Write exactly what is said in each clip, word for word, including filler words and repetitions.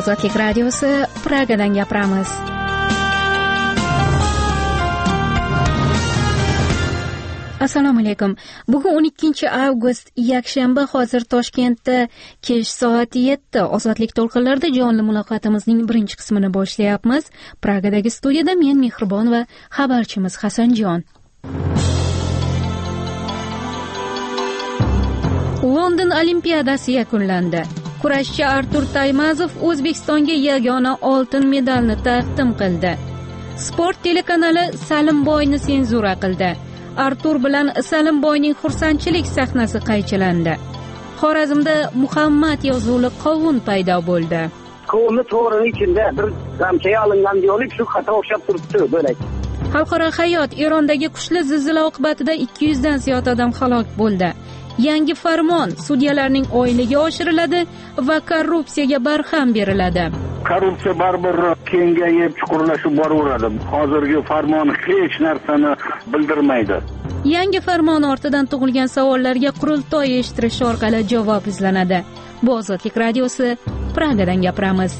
Ozodlik radiosi, Pragadan gapiramiz. Assalomu alaykum. Bugun o'n ikkinchi avgust, yakshanba. Hozir Toshkentda kech soat yetti. Ozodlik to'lqinlarida jonli muloqotimizning birinchi qismini boshlayapmiz. Pragadagi studiyada men Mehribon va xabarchimiz Hasanjon. London Olimpiadasi yakunlandi. Kurashchi Artur Taymazov O'zbekistonga yagona oltin medalni taqdim qildi. Sport telekanali Salimboyni senzura qildi. Artur bilan Salimboyning xursandchilik sahnasi qaychilandi. Xorazmda Muhammad yozuvli qovun paydo bo'ldi. Qovunni to'g'rining ichida bir ramchaga olingan yo'lik shu xato o'xshab turibdi bo'lak. Xalqaro hayot Erondagi kuchli zilzila oqibatida ikki yuz dan ziyod odam halok bo'ldi. Yangi farmon sudyalarning oyligi oshiriladi va korrupsiyaga barham beriladi. Korrupsiya baribir kengayib, chuqurlashib boraveradi. Hozirgi farmon hech narsani bildirmaydi. Yangi farmon ortidan tug'ilgan savollarga qurultoy eshittirish orqali javob izlanadi. Bu Ozodlik radiosi, Pragadan gapiramiz.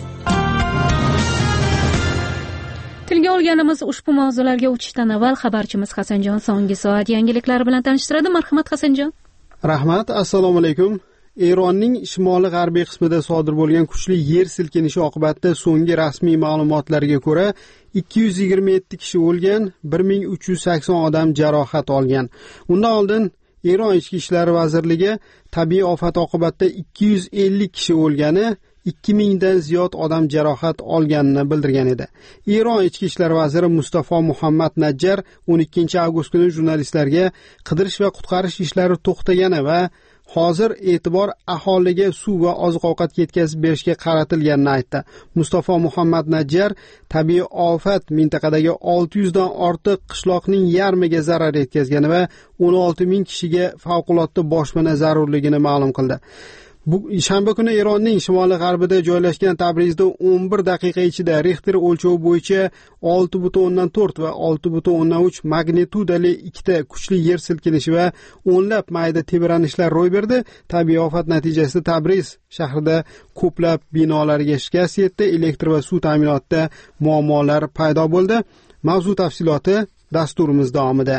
Tilga olganimiz ushbu mavzularga o'tishdan avval xabarchimiz Hasanjon so'nggi soat yangiliklar bilan tanishtiradi. Marhamat Hasanjon. Rahmat, assalomu alaykum. Eronning shimoliy g'arbiy qismida sodir bo'lgan kuchli yer silkinishi oqibatida so'nggi rasmiy ma'lumotlarga ko'ra ikki yuz yigirma yetti kishi o'lgan, bir ming uch yuz sakson odam jarohat olgan. Undan oldin Eron ichki ishlar vazirligi tabiiy ofat oqibatida ikki yuz ellik kishi o'lgani, ikki ming dan ziyod odam jarohat olganini bildirgan edi. Eron ichki ishlar vaziri Mustafa Muhammad Najjar o'n ikkinchi avgust kuni jurnalistlarga qidirish va qutqarish ishlari to'xtagani va hozir e'tibor aholiga suv va oziq-ovqat yetkazib berishga qaratilganini aytdi. Mustafa Muhammad Najjar tabiiy ofat mintaqadagi olti yuz dan ortiq qishloqning yarmiga zarar yetkazgani va o'n olti ming kishiga favqulodda boshpana zarurligini ma'lum qildi. Bu shanba kuni Eronning shimoliy g'arbida joylashgan Tabrizda o'n bir daqiqa ichida Richter o'lchovi bo'yicha olti butun o'ndan to'rt va olti butun o'ndan uch magnitudali ikkita kuchli yer silkinishi va o'nlab mayda tebranishlar ro'y berdi. Tabiiy ofat natijasida Tabriz shahrida ko'plab binolarga shikast yetdi, elektr va suv ta'minotida muammolar paydo bo'ldi. Mavzu tafsiloti dasturimiz davomida.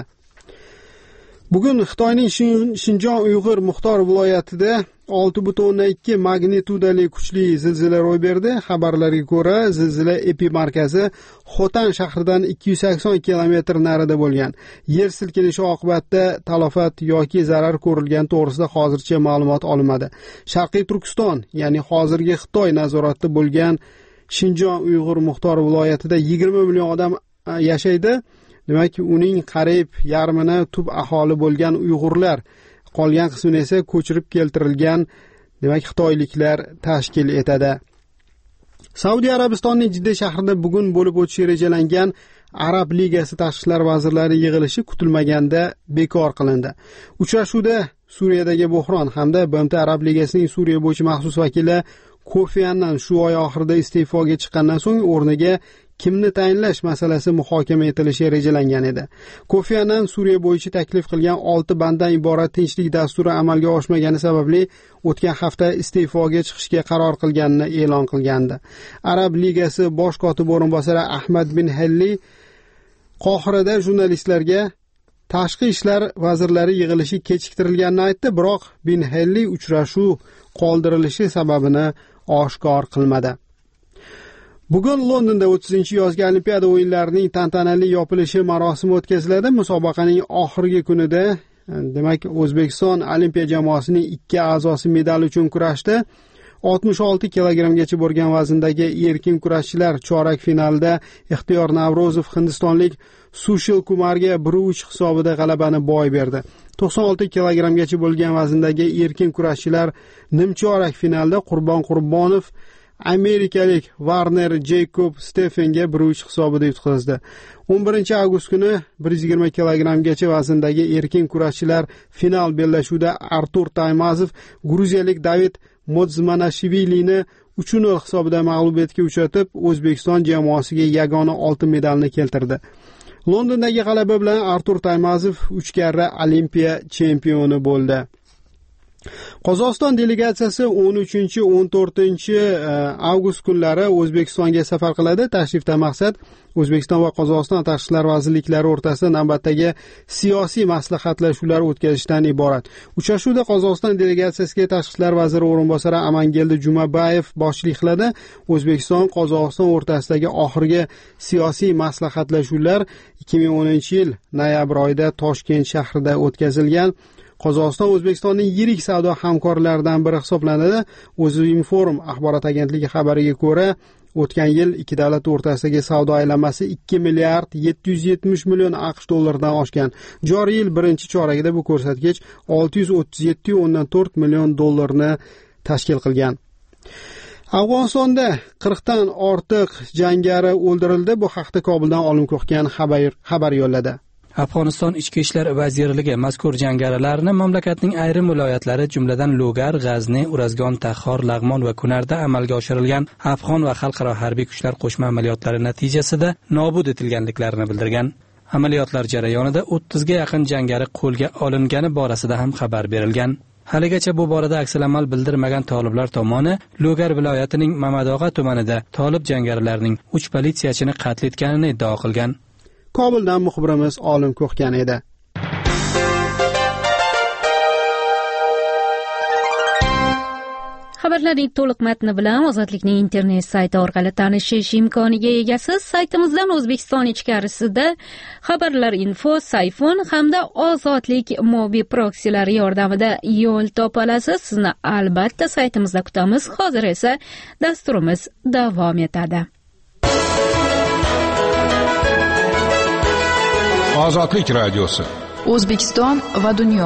Bugun Xitoyning Shinjon Uyg'ur Muxtor viloyatida olti butun o'ndan ikki magnitudali kuchli zilzila ro'y berdi. Xabarlarga ko'ra, zilzila epimarkazi Xotan shahridan ikki yuz sakson kilometr narida bo'lgan. Yer silkinishi oqibatida talafot yoki zarar ko'rilgani to'g'risida hozircha ma'lumot olinmadi. Sharqiy Turkiston, ya'ni hozirgi Xitoy nazoratida bo'lgan Shinjon Uyg'ur Muxtor viloyatida yigirma million odam yashaydi. Demak, uning qariyb yarmini tub aholi bo'lgan Uyg'urlar, qolgan qismini esa ko'chirib keltirilgan, demak, xitoyliklar tashkil etadi. Saudiya Arabistonining Jidda shahrida bugun bo'lib o'tishi rejalangan Arab Ligasi tashqi ishlar vazirlari yig'ilishi kutilmaganda bekor qilindi. Uchrashuvda Suriyadagi bo'hron hamda B M T Arab Ligasining Suriya bo'yicha maxsus vakili Kofi Annan shu oy oxirida iste'foga chiqqandan so'ng o'rniga kimni tayinlash masalasi muhokama etilishi rejalangan edi. Kofi Annan Suriya bo'yicha taklif qilgan olti banddan iborat tinchlik dasturi amalga oshmagani sababli o'tgan hafta iste'foga chiqishga qaror qilganini e'lon qilgandi. Arab Ligasi bosh kotibi o'rinbosari Ahmad bin Halli Qohirada jurnalistlarga tashqi ishlar vazirlari yig'ilishi kechiktirilganini aytdi, biroq bin Halli uchrashuv qoldirilishi sababini oshkor qilmadi. Bugun Londonda o'ttizinchi yozgi Olimpiada o'yinlarining tantanali yopilishi marosimi o'tkaziladi. Musobaqaning oxirgi kunida, demak, O'zbekiston olimpiya jamoasining ikki a'zosi medal uchun kurashdi. oltmish olti kilogrammgacha bo'lgan vazndagi erkin kurashchilar chorak finalda Ixtiyor Navrozov hindistonlik Sushil Kumarga bir uch hisobida g'alabani boy berdi. to'qson olti kilogrammgacha bo'lgan vazndagi erkin kurashchilar nimchorak finalda Qurbon Qurbonov amerikalik Warner Jacob Stephenga bir uch hisobida yutqazdi. o'n birinchi avgust kuni bir yuz yigirma kilogrammgacha vazndagi erkin kurashchilar final bellashuvida Artur Taymazov gruziyalik David Modzmanashvilini uch nol hisobida mag'lubiyatga uchratib, O'zbekiston jamoasiga yagona oltin medalni keltirdi. Londondagi g'alaba bilan Artur Taymazov uch karra Olimpiya chempioni bo'ldi. Qozog'iston delegatsiyasi o'n uchinchi o'n to'rtinchi avgust kunlari O'zbekistonga safar qiladi. Tashrifdan maqsad O'zbekiston va Qozog'iston tashqi ishlar vazirliklari o'rtasida navbatdagi siyosiy maslahatlashuvlar o'tkazishdan iborat. Uchrashuvda Qozog'iston delegatsiyasiga tashqi ishlar vaziri o'rinbosari Amangeldi Jumabayev boshchilik qiladi. O'zbekiston Qozog'iston o'rtasidagi oxirgi siyosiy maslahatlashuvlar ikki ming o'ninchi yil noyabr oyida Toshkent shahrida o'tkazilgan. Qozog'iston O'zbekistonning yirik savdo hamkorlaridan biri hisoblanadi. O'zinform axborot agentligi xabariga ko'ra, o'tgan yil ikki davlat o'rtasidagi savdo aylanmasi ikki milliard yetti yuz yetmish million AQSh dollaridan oshgan. Joriy yil birinchi choragida bu ko'rsatkich olti yuz o'ttiz yetti nuqta to'rt million dollarni tashkil qilgan. Afg'onistonda qirqdan ortiq jangari o'ldirildi. Bu haqda Kobuldan Olim Ko'xgan xabar xabar yo'lladi. Afg'oniston ichki ishlar vazirligi mazkur jangarilarni mamlakatning ayrim viloyatlari, jumladan Logar, G'azni, Urazgon, Taxor, Lag'mon va Kunarda amalga oshirilgan afg'on va xalqaro harbiy kuchlar qo'shma amaliyotlari natijasida nobud etilganliklarini bildirgan. Amaliyotlar jarayonida o'ttizga yaqin jangari qo'lga olingani borasida ham xabar berilgan. Haligacha bu borada aksalamal bildirmagan toliblar tomoni Logar viloyatining Mamadog'a tumanida tolib jangarilarining uch politsiyachini qatl etganini iddao qilgan. Kobuldan muxbirimiz Olim Ko'xgan edi. Xabarlarning to'liq matni bilan Ozodlikning internet sayti orqali tanishish imkoniga egasiz. Saytimizdan O'zbekiston ichkarisida xabarlar info, sayfon hamda Ozodlik mobil proksilari yordamida yo'l topa olasiz. Sizni albatta saytimizda kutamiz. Hozir esa dasturimiz davom etadi. Ozodlik radiosi. O'zbekiston va dunyo.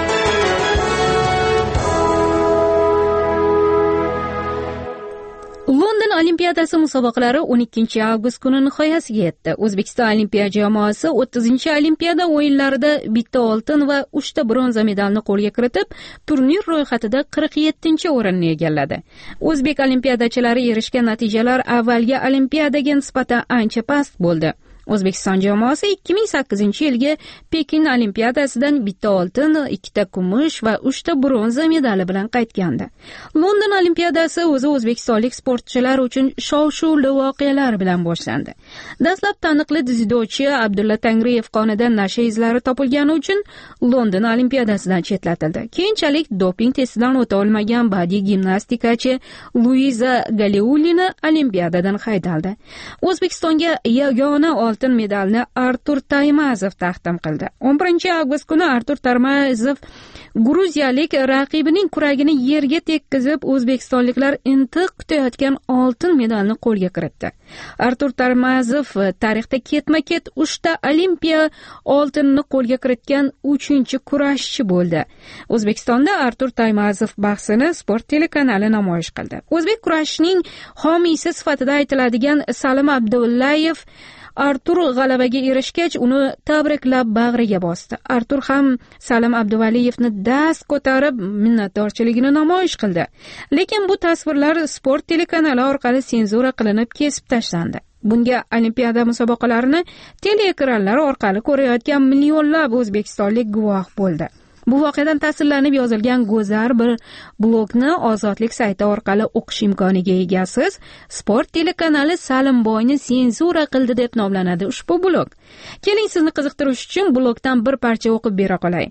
London Olimpiadasi musobaqalari o'n ikkinchi avgust kuni nihoyasiga yetdi. O'zbekiston olimpiya jamoasi o'ttizinchi Olimpiada o'yinlarida bitta oltin va uchta bronza medalni qo'lga kiritib, turnir ro'yxatida qirq yettinchi o'rinni egalladi. O'zbek olimpiadachilari erishgan natijalar avvalgi Olimpiadaga nisbatan ancha past bo'ldi. O'zbekiston jamoasi ikki ming sakkizinchi yilgi Pekin Olimpiadasidan bitta oltin, ikkita kumush va uchta bronza medali bilan qaytgandi. London Olimpiadasi o'zi o'zbekistonlik sportchilar uchun shov-shuvli voqealar bilan boshlandi. Dastlab taniqli dzyudochi Abdulla Tangriyev qonidan nasha izlari topilgani uchun London Olimpiadasidan chetlatildi. Keyinchalik doping testidan o'ta olmagan badiiy gimnastikachi Luiza Galeulina Olimpiadadan haydaldi. O'zbekistonga yagona oltin medalni Artur Taymazov taqdim qildi. o'n birinchi avgust kuni Artur Taymazov gruziyalik raqibining kuragini yerga tekkizib, o'zbekistonliklar intiq kutayotgan oltin medalni qo'lga kiritdi. Artur Taymazov tarixda ketma-ket uchta Olimpiya oltinini qo'lga kiritgan uchinchi kurashchi bo'ldi. O'zbekistonda Artur Taymazov bahsini Sport telekanali namoyish qildi. O'zbek kurashining homiysi sifatida aytiladigan Salim Abdullayev Artur g'alabaga erishgach, uni tabriklab bag'riga bosdi. Artur ham Salim Abduvaliyevni dast ko'tarib minnatdorchiligini namoyish qildi. Lekin bu tasvirlar Sport telekanali orqali senzura qilinib kesib tashlandi. Bunga Olimpiada musobaqalarini teleekranlar orqali ko'rayotgan millionlab o'zbekistonlik guvoh bo'ldi. Bu voqeadan ta'sirlanib yozilgan go'zal bir blogni Ozodlik sayti orqali o'qish imkoniga egasiz. Sport telekanali Salimboyni senzura qildi deb nomlanadi ushbu blog. Keling sizni qiziqtirish uchun blogdan bir parcha o'qib bera qolay.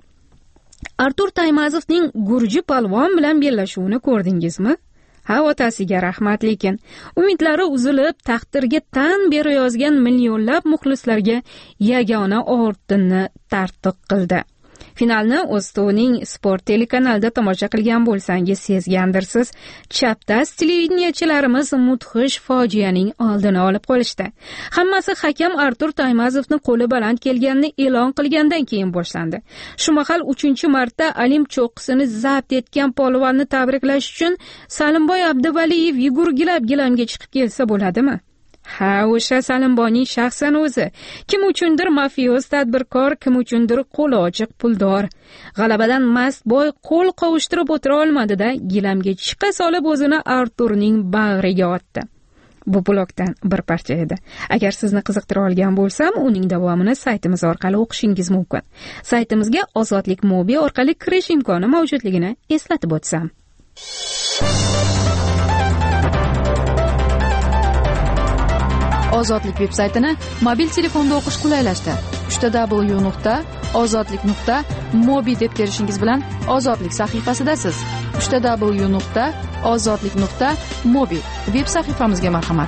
Artur Taymazovning Gurji palvon bilan bellashuvini ko'rdingizmi? Ha, otasiga rahmat, lekin umidlari uzilib, taqdirga tan berayozgan millionlab muxlislarga yagona oltinni tartiq qildi. Finalni O'ztovning Sport telekanalida tomosha qilgan bo'lsangiz sezgandirsiz. Chapdast televideniyachilarimiz mudhish fojianing oldini olib qo'yishdi. Hammasi hakam Artur Taymazovni qo'li baland kelganini e'lon qilgandan keyin boshlandi. Shu mahal uchinchi marta Olimp cho'qqisini zabt etgan polvonni tabriklash uchun Salimboy Abduvaliyev yugurgilab gilamga chiqib kelsa bo'ladimi? Ha, o'sha Salimboyning shaxsan o'zi. Kim uchundir mafiyoz tadbirkor, kim uchundir qo'li ochiq puldor. G'alabadan mast boy qo'l qovushtirib o'tira olmadi-da, gilamga chiqa solib o'zini Arturning bag'riga otdi. Bu blogdan bir parcha edi. Agar sizni qiziqtira olgan bo'lsam, uning davomini saytimiz orqali o'qishingiz mumkin. Saytimizga Ozodlik Mobi orqali kirish imkoni mavjudligini eslatib o'tsam. Ozodlik veb-saytini mobil telefonda o'qish qulaylashdi. w w w nuqta ozodlik nuqta mobi deb terishingiz bilan Ozodlik sahifasidasiz. w w w nuqta ozodlik nuqta mobi veb sahifamizga marhamat.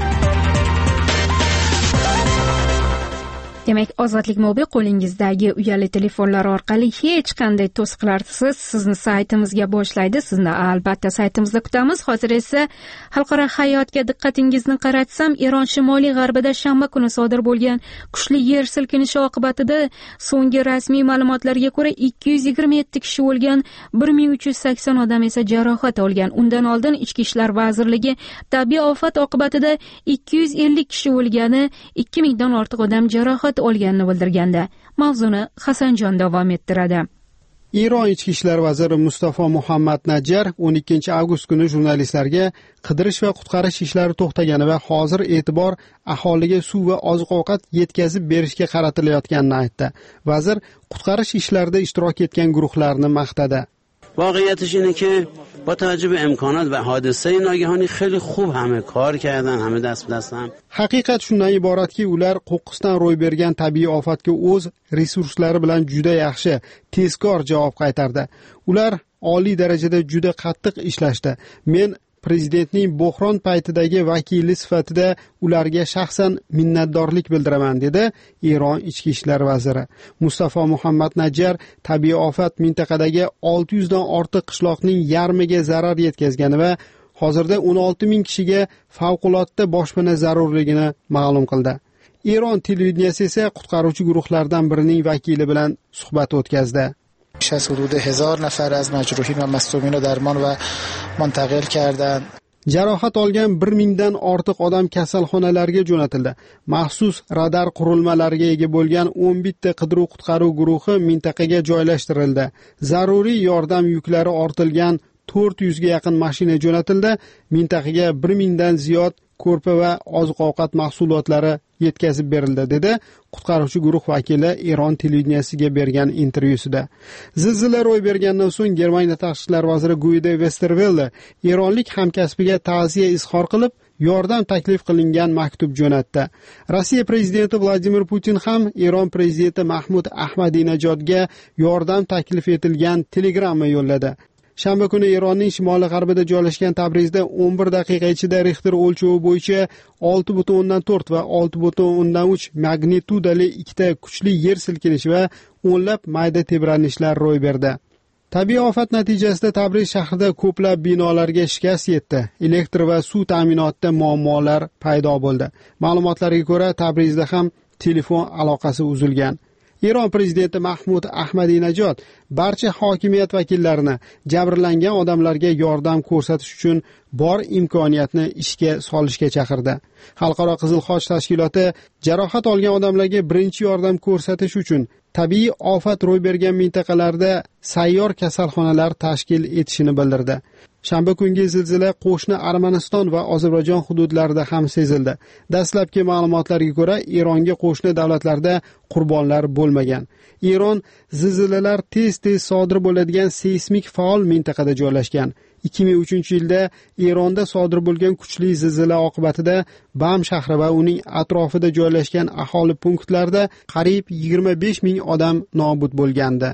Demak, Ozodlik Mobi qo'lingizdagi uyali telefonlar orqali hech qanday to'siqlarsiz sizni saytimizga boshlaydi. Sizni albatta saytimizda kutamiz. Hozir esa xalqaro hayotga diqqatingizni qaratsam, Eron shimoliy g'arbida shanba kuni sodir bo'lgan kuchli yer silkinishi oqibatida so'nggi rasmiy ma'lumotlarga ko'ra ikki yuz yigirma yetti kishi o'lgan, bir ming uch yuz sakson odam esa jarohat olgan. Undan oldin Ichki ishlar vazirligi tabiiy ofat oqibatida ikki yuz ellik kishi o'lgani, ikki mingdan ortiq odam jarohat olganini bildirganda, mavzuni Hasanjon davom ettiradi. Eron ichki ishlar vaziri Mustafa Muhammad Najjar o'n ikkinchi avgust kuni jurnalistlarga qidirish va qutqarish ishlari to'xtagani va hozir e'tibor aholiga suv va oziq-ovqat yetkazib berishga qaratilayotganini aytdi. Vazir qutqarish ishlarida ishtirok etgan guruhlarni maqtadi. واقعیتش اینه که با توجه به امکانات و حادثه ناگهانی خیلی خوب همه کار کردن، همه دست به دست هم. Haqiqat shundan iboratki, ular qo'qqisdan ro'y bergan tabiiy ofatga o'z resurslari bilan juda yaxshi, tezkor javob qaytardi. Ular oliy darajada juda qattiq ishlashdi. Men prezidentning bo'hron paytidagi vakili sifatida ularga shaxsan minnatdorlik bildiraman, dedi Eron ichki ishlar vaziri. Mustafa Muhammad Najjar tabiiy ofat mintaqadagi olti yuz dan ortiq qishloqning yarmiga zarar yetkazgani va hozirda o'n olti ming kishiga favqulodda boshpana zarurligini ma'lum qildi. Eron televideniyasi esa qutqaruvchi guruhlardan birining vakili bilan suhbat o'tkazdi. بیش از حدود هزار نفر از مجروحین و مصدومین رو درمان و منتقل کردند. Jarohat olgan bir mingdan ortiq odam kasalxonalarga jo'natildi. Maxsus radar qurilmalariga ega bo'lgan o'n bitta qidiruv-qutqaruv guruhi mintaqaga joylashtirildi. Zaruriy yordam yuklari ortilgan to'rt yuzga yaqin mashina jo'natildi. Mintaqaga bir mingdan ziyod ko'rpa va oziq-ovqat mahsulotlari yetkazib berildi, dedi qutqaruvchi guruh vakili Eron televideniyasiga bergan intervyusida. Zilzila ro'y bergandan so'ng Germaniya tashqi ishlar vaziri Guido Westerwelle eronlik hamkasbiga ta'ziya izhor qilib, yordam taklif qilingan maktub jo'natdi. Rossiya prezidenti Vladimir Putin ham Eron prezidenti Mahmud Ahmadinejodga yordam taklif etilgan telegramma yo'lladi. Shanba kuni Eronning shimoliy g'arbida joylashgan Tabrizda o'n bir daqiqa ichida Richter o'lchovi bo'yicha olti butun o'ndan to'rt va olti butun o'ndan uch magnitudali ikkita kuchli yer silkinishi va o'nlab mayda tebranishlar ro'y berdi. Tabiiy ofat natijasida Tabriz shahrida ko'plab binolarga shikast yetdi. Elektr va suv ta'minotida muammolar paydo bo'ldi. Ma'lumotlarga ko'ra, Tabrizda ham telefon aloqasi uzilgan. Eron prezidenti Mahmud Ahmadinejod barcha hokimiyat vakillarini jabrlangan odamlarga yordam ko'rsatish uchun bor imkoniyatni ishga solishga chaqirdi. Xalqaro Qizil Xoch tashkiloti jarohat olgan odamlarga birinchi yordam ko'rsatish uchun tabiiy ofat ro'y bergan mintaqalarda sayyor kasalxonalar tashkil etishini bildirdi. Shanba kungi zilzila qo'shni Armaniston va Ozarbayjon hududlarida ham sezildi. Dastlabki ma'lumotlarga ko'ra, Eronga qo'shni davlatlarda qurbonlar bo'lmagan. Eron zilzilalar tez-tez sodir bo'ladigan seysmik faol mintaqada joylashgan. ikki ming uchinchi yilda Eronda sodir bo'lgan kuchli zilzila oqibatida Bam shahri va uning atrofida joylashgan aholi punktlarida qariyb yigirma besh ming odam nobud bo'lgandi.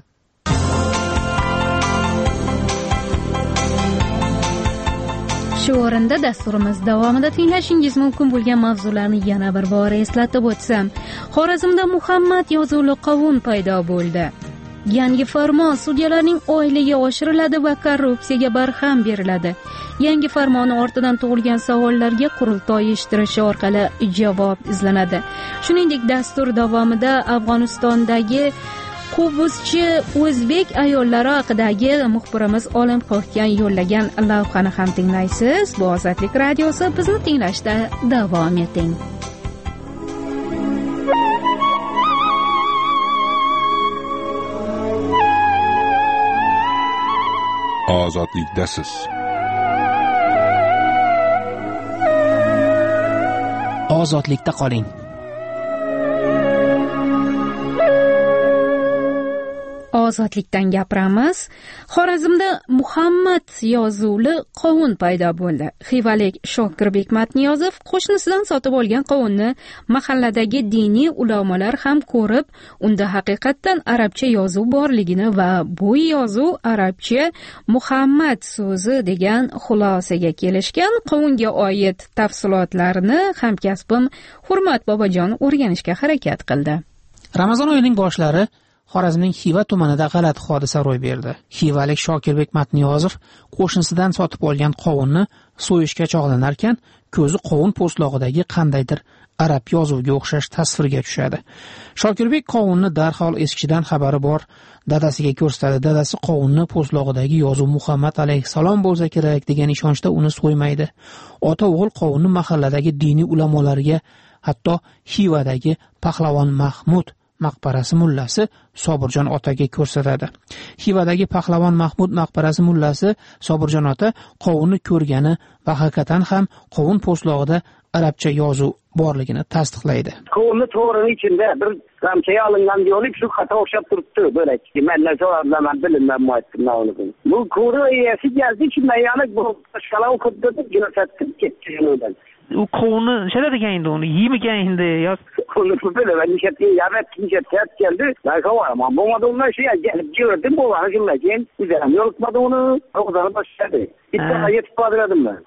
Shu o'rinda dasturimiz davomida tinglashingiz mumkin bo'lgan mavzularni yana bir bor eslatib o'tsam, Xorazmda Muhammad yozuvli qovun paydo bo'ldi. Yangi farmon sudyalarning oyligi oshiriladi va korrupsiyaga barham beriladi. Yangi farmoni ortidan tug'ilgan savollarga qurultoy uyushtirishi orqali javob izlanadi. Shuningdek, dastur davomida Afg'onistondagi Qubuzchi o'zbek ayollari haqidagi muxbirimiz Olim Qo'hkan yo'llagan lavhani ham tinglaysiz. Bu Ozodlik radiosi, bizni tinglashda davom eting. Ozodlikdasiz. ozodlikda qoling. Ozodlikdan gapiramiz. Xorazmda Muhammad yozuvli qovun paydo bo'ldi. Xivalik Shokirbek Matniyozov qo'shnisidan sotib olgan qovunni mahalladagi diniy ulamolar ham ko'rib, unda haqiqatdan arabcha yozuv borligini va bu yozuv arabcha Muhammad so'zi degan xulosaga kelishgan. Qovunga oid tafsilotlarni hamkasbim Hurmat Bobojon o'rganishga harakat qildi. Ramazon oyining boshlari Xorazmning Xiva tumanida g'alati hodisa ro'y berdi. Xivalik Shokirbek Matniyozov qo'shnisidan sotib olgan qovunni so'yishga chog'lanarkan, ko'zi qovun po'stlog'idagi qandaydir arab yozuviga o'xshash tasvirga tushadi. Shokirbek qovunni darhol eskishidan xabari bor dadasiga ko'rsatadi. Dadasi qovunni po'stlog'idagi yozuv Muhammad alayhissalom bo'lsa kerak degan ishonchda uni so'ymaydi. Ota o'g'il qovunni mahalladagi diniy ulamolarga, hatto Xivadagi Pahlavon Mahmud maqbarasi mullasi Sobirjon otaga ko'rsatadi. Xivadagi Pahlavon Mahmud maqbarasi mullasi Sobirjon ota qovunni ko'rgani va haqiqatan ham qovun po'stlog'ida arabcha yozuv borligini tasdiqlaydi. Qovunni to'g'rining ichida bir ramchaga olingan deylik, shu xato o'xshab turibdi. Bo'lak. Menlar so'rabman, bilinmay aytdim. Bu ko'ri egasi geldi ki yani bu şalau kuddu gösterdi ketdi yo'ldan. U qovunni nishadadigan endi uni yeymigan endi yo qovunni böyle ben nishati yarat nishati geldi. Ben kavaraman. Bo'lmadi undan şey gelib gördüm bu var shundan keyin uzaram yo'ltmadi uni. O'zini boshladi. Bitta yetib qoldirdim ben.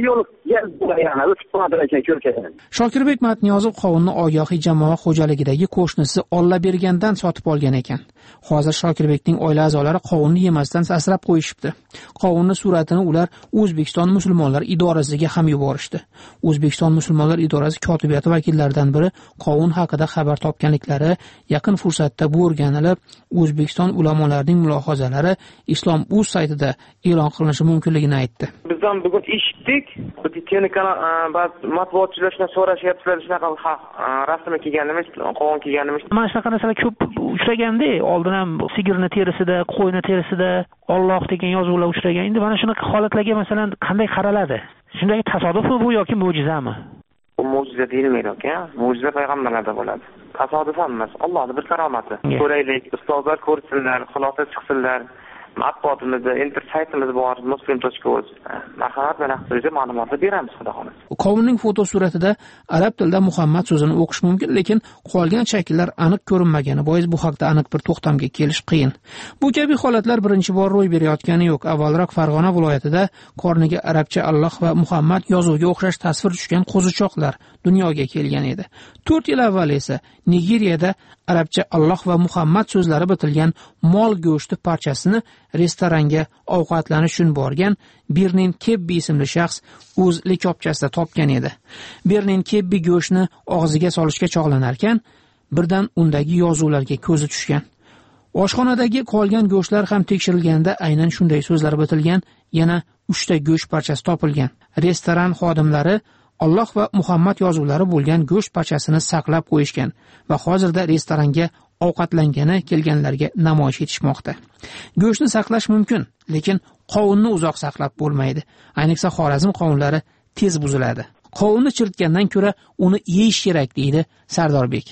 Shokirbek Matniyozov qovunni ogohiy jamoa xo'jaligidagi qo'shnisi Olla bergandan sotib olgan ekan. Hozir Shokirbekning oila a'zolari qovunni yemasdan asrab qo'yishibdi. Qovunni suratini ular O'zbekiston musulmonlar idorasiga ham yuborishdi. O'zbekiston musulmonlar idorasi kotibiyati vakillaridan biri qovun haqida xabar topganliklari yaqin fursatda bu o'rganilib, O'zbekiston ulamolarining mulohazalari Islom uz saytida e'lon qilinishi mumkinligini aytdi. Bizdan bugun eshitdik, telekanal ba'zi matbuotchilar shuna so'rashyaptilar, shunaqa rasmi kelganimiz, qovun kelganimiz. Mana shunaqa narsalar ko'p uchraganda, oldin ham sigirni terisida, qo'yni terisida Alloh degan yozuvlar uchragan. Endi mana shunaqa holatlarga masalan qanday qaraladi? Shunday tasodifmi bu yoki mo'jizami? Bu mo'jiza deyilmaydi aka. Mo'jiza payg'ambarlarda bo'ladi. Tasodif emas, Allohning bir karomati. Ko'raylik, ustozlar ko'rsinlar, xulosa chiqsinlar. Matbuotimizda internet saytimiz bor, muslim точка uz. Marhamat bilan quyida ma'lumotlar beramiz, xudo xolasa. Qovunning fotosuratida arab tilida Muhammad so'zini o'qish mumkin, lekin qolgan shakllar aniq ko'rinmagani bois bu haqda aniq bir to'xtamga kelish qiyin. Bu kabi holatlar birinchi bor ro'y berayotgani yo'q. Avvalroq Farg'ona viloyatida qorniga arabcha Alloh va Muhammad yozuviga o'xshash tasvir tushgan qo'zichoqlar dunyoga kelgan edi. to'rt yil avval esa Nigeriyada arabcha Alloh va Muhammad so'zlari bitilgan mol go'shti parchasini restoranga ovqatlanish uchun borgan Bernin Kebbi ismli shaxs o'z likopchasida topgan edi. Bernin Kebbi go'shtni og'ziga solishga chog'lanarkan, birdan undagi yozuvlarga ko'zi tushgan. Oshxonadagi qolgan go'shtlar ham tekshirilganda aynan shunday so'zlar bitilgan yana uchta go'sht parchasi topilgan. Restoran xodimlari Alloh va Muhammad yozuvlari bo'lgan go'sht parchasini saqlab qo'yishgan va hozirda restoranga ovqatlangani kelganlarga namoyish etishmoqda. Go'shtni saqlash mumkin, lekin qovunni uzoq saqlab bo'lmaydi. Ayniqsa Xorazm qovunlari tez buziladi. Qovunni chiritgandan ko'ra uni yeyish kerak deydi Sardorbek.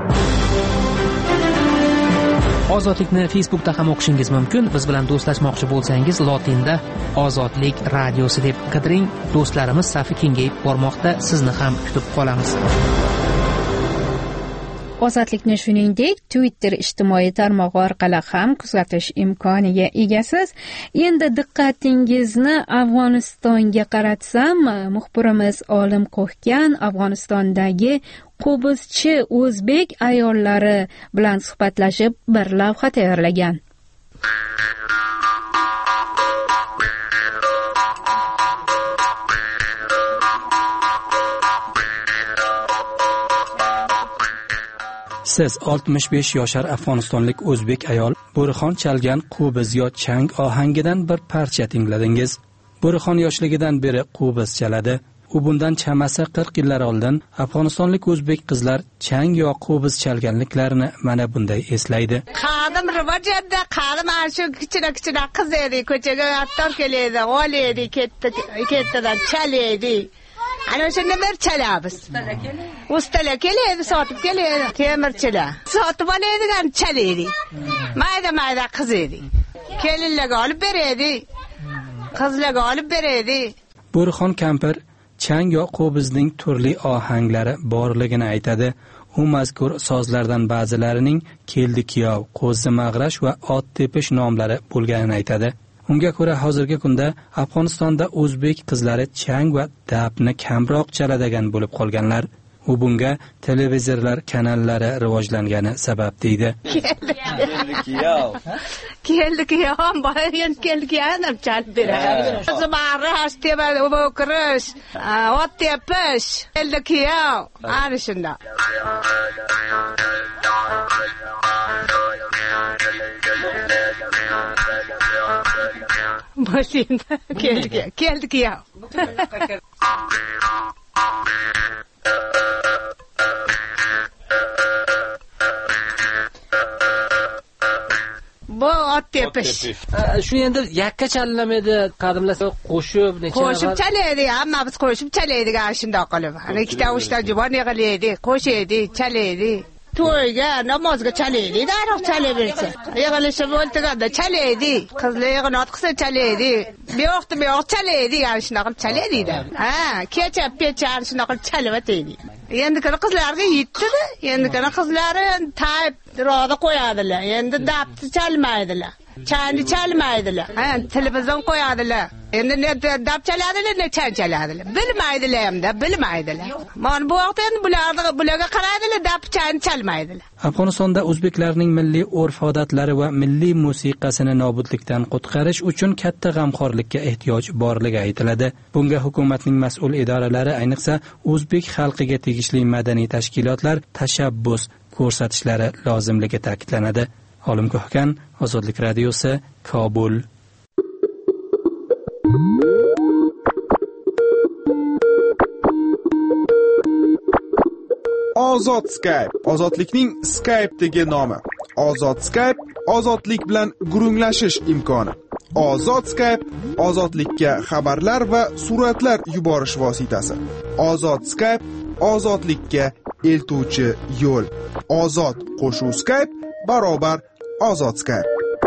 Ozodlikni Facebookda ham o'qishingiz mumkin. Biz bilan do'stlashmoqchi bo'lsangiz, lotinda Ozodlik radiosi deb qidiring. Do'stlarimiz safi kengayib bormoqda. Sizni ham kutib qolamiz. Ozodlikni shuningdek Twitter ijtimoiy tarmog'i orqali ham kuzatish imkoniga egasiz. Endi diqqatingizni Afg'onistonga qaratsam, muxbirimiz Olim Qo'hgan Afg'onistondagi qobizchi o'zbek ayollari bilan suhbatlashib bir lavha tayyorlagan. Siz oltmish besh yoshar afg'onistonlik o'zbek ayol Bo'rixon chalgan qo'biz yo chang ohangidan bir parcha tingladingiz. Bo'rixon yoshligidan beri qo'biz chaladi. U bundan chamasi qirq yillar oldin afg'onistonlik o'zbek qizlar chang yo qo'biz chalganliklarini mana bunday eslaydi. Qadim rivojda, qadim shu kichina-kichina qiz edi, ko'chaga attor keladi, oledi, ketdi, ketdidan chaledi. ana shunda bir chalamiz. Ustalar keladi, sotib keladi, temirchilar. Sotib oladigan chalaydi. Mayda-mayda qiz edi. Kelinlarga olib beradi. Qizlarga olib beradi. Bo'rxon kampir chang yo qo'bizning turli ohanglari borligini aytadi. U mazkur sozlardan ba'zilarining keldi kiyov, qo'zi mag'rash va ot tepish nomlari bo'lganini aytadi. Unga ko'ra hozirgi kunda Afg'onistonda o'zbek qizlari chang va dabni kamroq chaladigan bo'lib qolganlar. U bunga televizorlar kanallari rivojlangani sabab deydi. Keldi kiyov. Keldi kiyov, boyan keldi kiyov chalib beradi. Qo'zi mag'rash, tepish, o'kirish, ot tepish, keldi kiyov. Ana shunda. Boshimda keldi, keldi kiyov. Bu ot tepish. Shu endi yakka challamaydi, qadimlasa qo'shib necha qo'shib chalaydi, hamma biz qo'shib chalaydi shunday qilib. Ana ikkita uchta juvon yig'laydi, qo'shaydi, chalaydi. To'yga, namozga chalaydi, daroq chalaversa. Yig'ilishi bo'lganda chalaydi, qizlar yig'inot qilsa chalaydi. Bu yoqda bu yoq chalaydi, yana shunday qilib chalaydi. Ha, kecha pecha shunday qilib chalvataydi. Endi qizlarga yetdi-da, endi qizlari tayib roda qo'yadilar. Endi dabni chalmaydilar. Chani chalmaydilar. Ha, televizor qo'yadilar. Endi ne dab chaladilar, ne chan chaladilar. Bilmaydilar hamda, bilmaydilar. Mana bu vaqtda endi bularga bularga qaraydilar, dab chan chalmaydilar. Afg'onistonda o'zbeklarning milliy urf-odatlari va milliy musiqasini nobudlikdan qutqarish uchun katta g'amxo'rlikka ehtiyoj borligi aytiladi. Bunga hukumatning mas'ul idoralari, ayniqsa o'zbek xalqiga tegishli madaniy tashkilotlar tashabbus ko'rsatishlari lozimligi ta'kidlanadi. Olim Ko'hkan, Ozodlik radiosi, Kobul. Ozod Skype, ozodlikning Skype'dagi nomi. Ozod Skype, ozodlik bilan gurunglashish imkoni. Ozod Skype, ozodlikka xabarlar va suratlar yuborish vositasi. Ozod Skype, ozodlikka eltuvchi yo'l. Ozod qo'shuv Skype barobar Ozod Skype.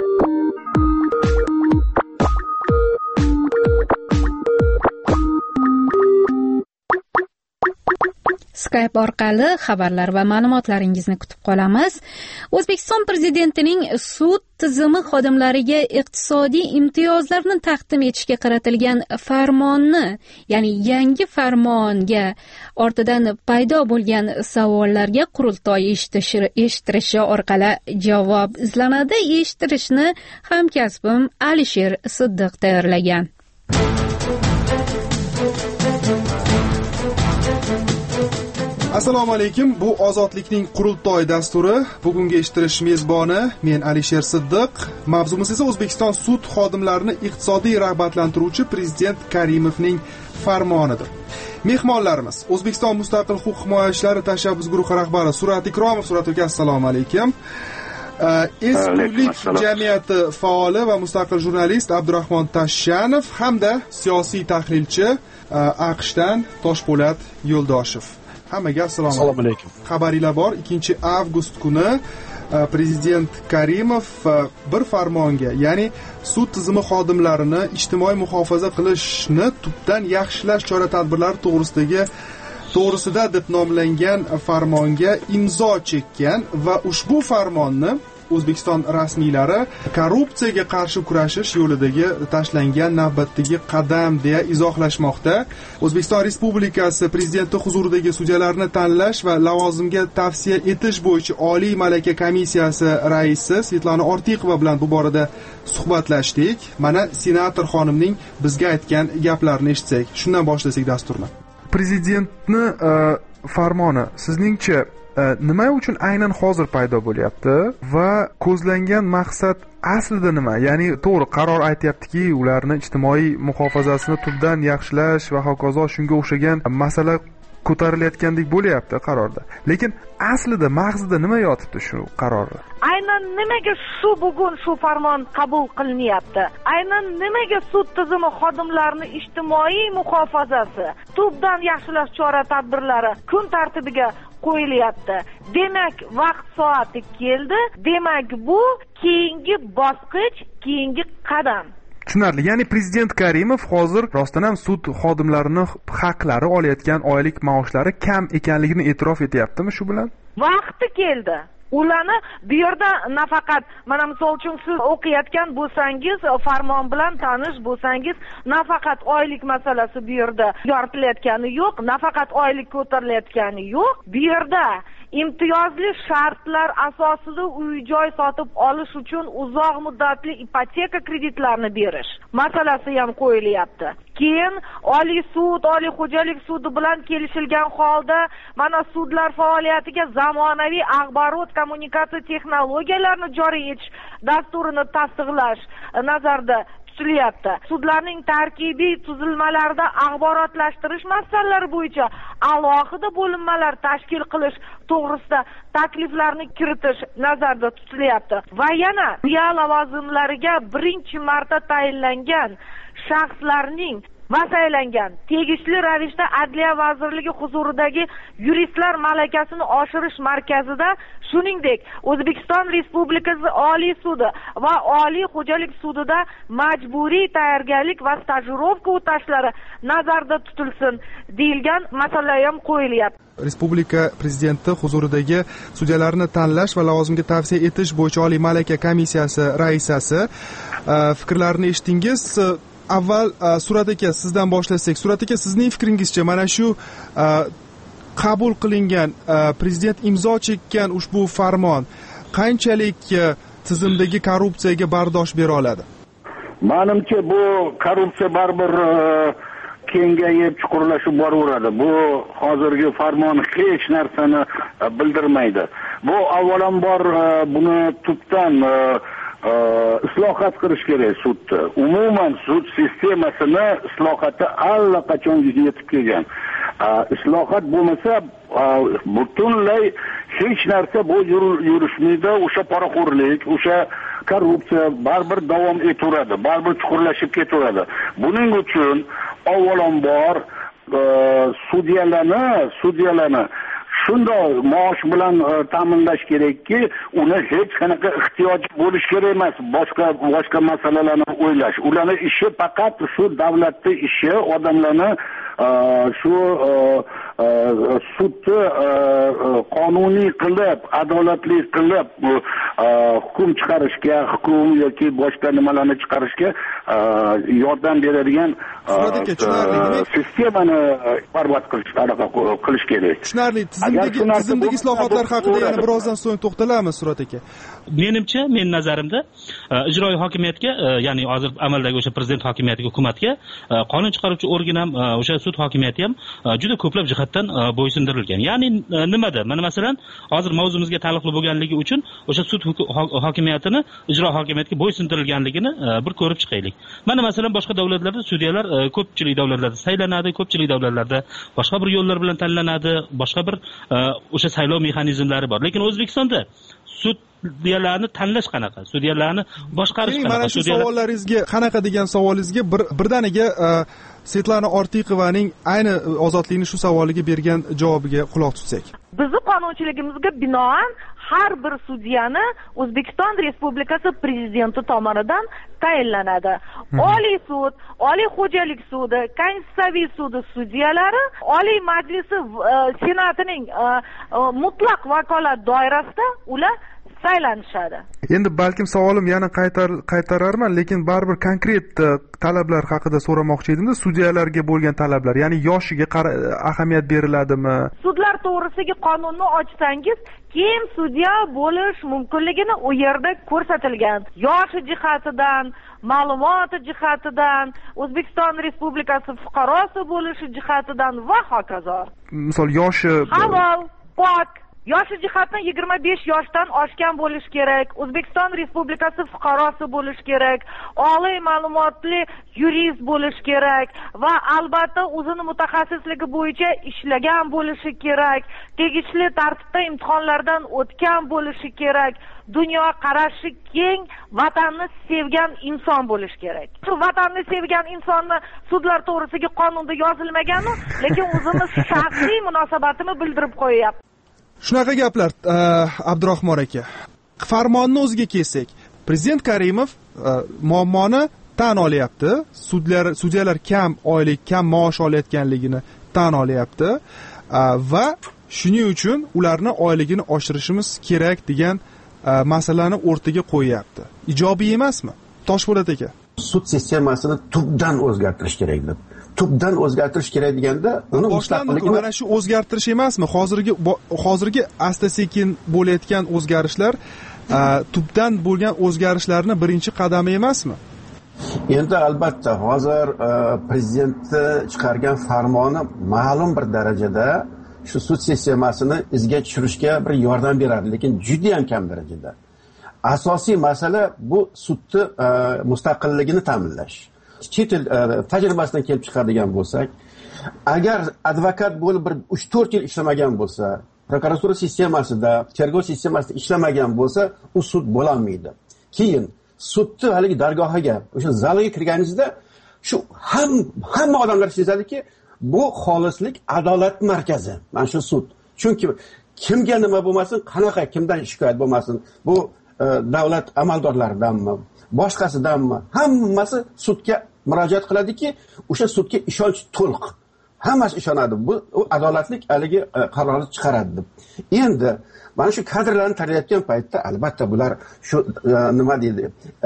Skype orqali xabarlar va ma'lumotlaringizni kutib qolamiz. O'zbekiston prezidentining sud tizimi xodimlariga iqtisodiy imtiyozlarni taqdim etishga qaratilgan farmonni, ya'ni yangi farmonga ortidan paydo bo'lgan savollarga qurultoy eshittirishi orqali javob izlanadi. Eshittirishni hamkasbim Alisher Siddiq tayyorlagan. Assalomu alaykum. Bu Ozodlikning qurultoy dasturi. Bugungi eshittirish mezboni men Alisher Siddiq. Mavzumiz esa O'zbekiston sud xodimlarini iqtisodiy rag'batlantiruvchi prezident Karimovning farmonidir. Mehmonlarimiz O'zbekiston mustaqil huquq himoyachilari tashabbus guruhi rahbari Surat Ikromov. Surat aka, assalomu alaykum. Eskulik jamiyati faoli va mustaqil jurnalist Abdurahmon Tashyanov hamda siyosiy tahlilchi AQShdan Toshpo'lat Yo'ldoshev. Hammaga assalomu alaykum. Xabaringlar bor, ikkinchi avgust kuni prezident Karimov bir farmonga, ya'ni sud tizimi xodimlarini ijtimoiy muhofaza qilishni tubdan yaxshilash chora-tadbirlari to'g'risidagi to'g'risida deb nomlangan farmonga imzo chekkan va ushbu farmonni O'zbekiston rasmiylari korrupsiyaga qarshi kurashish yo'lidagi tashlangan navbatdagi qadam deya izohlashmoqda. O'zbekiston Respublikasi prezidenti huzuridagi sudyalarni tanlash va lavozimga tavsiya etish bo'yicha Oliy malaka komissiyasi raisi Svetlana Ortiqova bilan bu borada suhbatlashdik. Mana senator xonimning bizga aytgan gaplarini eshitsak. Shundan boshlasak dasturni. Prezidentni uh, farmoni sizningcha nima uchun aynan hozir paydo bo'lyapti va ko'zlangan maqsad aslida nima? Ya'ni to'g'ri qaror aytayaptiki, ularni ijtimoiy muhofazasini tubdan yaxshilash va hokazo shunga o'xshagan masala ko'tarilayotgandek bo'lyapti qarorda. Lekin aslida mag'zida nima yotibdi shu qarorda? Aynan nimaga shu bugun shu farmon qabul qilinyapti? Aynan nimaga sud tizimi xodimlarining ijtimoiy muhofazasi, tubdan yaxshilash chora-tadbirlari kun tartibiga qo'yilyapti? Demak, vaqt soati keldi. Demak, bu keyingi bosqich, keyingi qadam. Tushunarli. Ya'ni prezident Karimov hozir rostdan ham sud xodimlarini haqlari olayotgan oylik maoshlari kam ekanligini e'tirof etyaptimi shu bilan? Vaqti keldi. Ularni bu yerda nafaqat mana misol uchun siz o'qiyotgan bo'lsangiz, farmon bilan tanish bo'lsangiz, nafaqat oylik masalasi bu yerda yoritilayotgani yo'q, nafaqat oylik ko'tarilayotgani yo'q. Bu yerda imtiyozli shartlar asosida uy-joy sotib olish uchun uzoq muddatli ipoteka kreditlarini berish masalasi ham qo'yilyapti. Keyin Oliy sud, Oliy xo'jalik sudi bilan kelishilgan holda mana sudlar faoliyatiga zamonaviy axborot kommunikatsiya texnologiyalarini joriy etish dasturini tasdiqlash nazarda tutilyapti. Sudlarning tarkibiy tuzilmalarida axborotlashtirish masalalari bo'yicha alohida bo'linmalar tashkil qilish to'g'risida takliflarni kiritish nazarda tutilyapti. Va yana sudya lavozimlariga birinchi marta tayinlangan shaxslarning va saylangan tegishli ravishda Adliya vazirligi huzuridagi yuristlar malakasini oshirish markazida, shuningdek O'zbekiston Respublikasi Oliy sudi va Oliy xo'jalik sudida majburiy tayyorgarlik va stajirovka o'tashlari nazarda tutilsin deyilgan masala ham qo'yilyapti. Respublika prezidenti huzuridagi sudyalarni tanlash va lavozimga tavsiya etish bo'yicha Oliy malaka komissiyasi raisasi fikrlarini eshitdingiz. Avval Surat aka sizdan boshlasak. Surat aka, sizning fikringizcha mana shu qabul qilingan prezident imzo chekkan ushbu farmon qanchalik tizimdagi korrupsiyaga bardosh bera oladi? Menimcha bu korrupsiya baribir kengayib chuqurlashib boraveradi. Bu hozirgi farmon hech narsani bildirmaydi. Bu avvalambor buni tubdan islohot qilish kerak sudda. Umuman sud sistemasini islohoti allaqachon yetib kelgan. Islohot bo'lmasa butunlay hech narsa bu yurishmaydi. O'sha poraxo'rlik, o'sha korrupsiya baribir davom etaveradi, baribir chuqurlashib ketaveradi. Buning uchun avvalambor sudyalarni, sudyalarni shunday maosh bilan ta'minlash kerakki, uni hech qanaqa ehtiyoji bo'lish kerak emas, boshqa boshqa masalalarni o'ylash. Ularning ishi faqat shu davlatning ishi, odamlarni shu sudni qonuniy qilib, adolatli qilib hukm chiqarishga, hukm yoki boshqa nimalarni chiqarishga yordam beradigan sistemani barbod qilish qilish kerak. Tushunarli. Tizimdagi tizimdagi islohotlar haqida yana birozdan so'ng to'xtalamiz, Surat aka. Menimcha, men nazarimda ijroiy hokimiyatga, ya'ni hozir amaldagi o'sha prezident hokimiyatiga, hukumatga qonun chiqaruvchi organ ham, o'sha sud hokimiyati ham juda ko'plab jihatdan bo'ysundirilgan. Ya'ni nimada? Mana masalan, hozir mavzumizga taalluqli bo'lganligi uchun o'sha sud hokimiyatini ijro hokimiyatiga bo'ysundirilganligini bir ko'rib chiqaylik. Mana masalan, boshqa davlatlarda sudyalar ko'pchilik davlatlarda saylanadi, ko'pchilik davlatlarda boshqa bir yo'llar bilan tanlanadi, boshqa bir o'sha saylov mexanizmlari bor. Lekin O'zbekistonda sudyalarni tanlash qanaqa? Sudyalarni boshqarish qanaqa? Mana shu savollaringizga, qanaqa degan savolingizga bir birdaniga Svetlana Ortiqovaning ayni ozodlikni shu savoliga bergan javobiga quloq tutsak. Bizning qonunchiligimizga binoan har bir sudyani O'zbekiston Respublikasi prezidenti tomonidan tayinlanadi. Oliy sud, Oliy xo'jalik sudi, Konstitutsiyaviy sudi sudyalari Oliy Majlisi Senatining mutlaq vakolat doirasida ular saylanishadi. Endi balkim savolim yana qaytar qaytararman, lekin baribir konkret talablar haqida so'ramoqchi edim-da, sudyalarga bo'lgan talablar, ya'ni yoshiga ahamiyat beriladimi? Sudlar to'g'risidagi qonunni ochsangiz, kim sudya bo'lish mumkinligini u yerda ko'rsatilgan. Yoshi jihatidan, ma'lumoti jihatidan, O'zbekiston Respublikasi fuqarosi bo'lishi jihatidan va hokazo. Misol yoshi halol, pok, yoshi jihatdan yigirma besh yoshdan oshgan bo'lishi kerak, O'zbekiston Respublikasi fuqarosi bo'lishi kerak, oliy ma'lumotli yurist bo'lishi kerak va albatta o'zini mutaxassisligi bo'yicha ishlagan bo'lishi kerak, tegishli tartibda imtihonlardan o'tgan bo'lishi kerak, dunyo qarashi keng, vatanni sevgan inson bo'lishi kerak. Shu vatanni sevgan insonni sudlar to'g'risidagi qonunda yozilmagani, lekin o'zimiz shaxsiy munosabatini bildirib qo'yapmiz. Shunaqa gaplar, Abdurahmon aka. Farmonni o'ziga kelsak, prezident Karimov muammoni tan olyapti. Sudlar sudyalar kam oylik, kam maosh olayotganligini tan olyapti va shuning uchun ularni oyligini oshirishimiz kerak degan masalani o'rtaga qo'yapti. Ijobiy emasmi? Toshpo'lat aka. Sud sistemasini tubdan o'zgartirish kerak deb. Tubdan o'zgartirish kerak deganda, uni mustaqilligini mana shu o'zgartirish emasmi? Hozirgi hozirgi asta-sekin bo'layotgan o'zgarishlar tubdan bo'lgan o'zgarishlarni birinchi qadami emasmi? Endi albatta hozir prezidentni chiqargan farmoni ma'lum bir darajada shu sud sistemasini izga tushirishga bir yordam beradi, lekin juda ham kam darajada. Asosiy masala bu sudni mustaqilligini ta'minlash. Chet el tajribasidan kelib chiqadigan bo'lsak, agar advokat bo'lib bir uch to'rt yil ishlamagan bo'lsa, prokuratura sistemasida, tergov sistemasida ishlamagan bo'lsa, u sud bo'la olmaydi. Keyin sudni haligi dargohiga, o'sha zalga kirganingizda shu ham hamma odamlar sezadiki, bu xolislik adolat markazi. Mana shu sud. Chunki kimga nima bo'lmasin, qanaqa kimdan shikoyat bo'lmasin, bu davlat amaldorlaridanmi, boshqasidanmi, hammasi sudga murojaat qiladiki, o'sha sudga ishonch to'liq. Hammasi ishonadi. Bu adolatlik haligi qarorni chiqaradi deb. Endi mana shu kadrlarni tarbiyatgan paytda albatta bular shu nima deydi,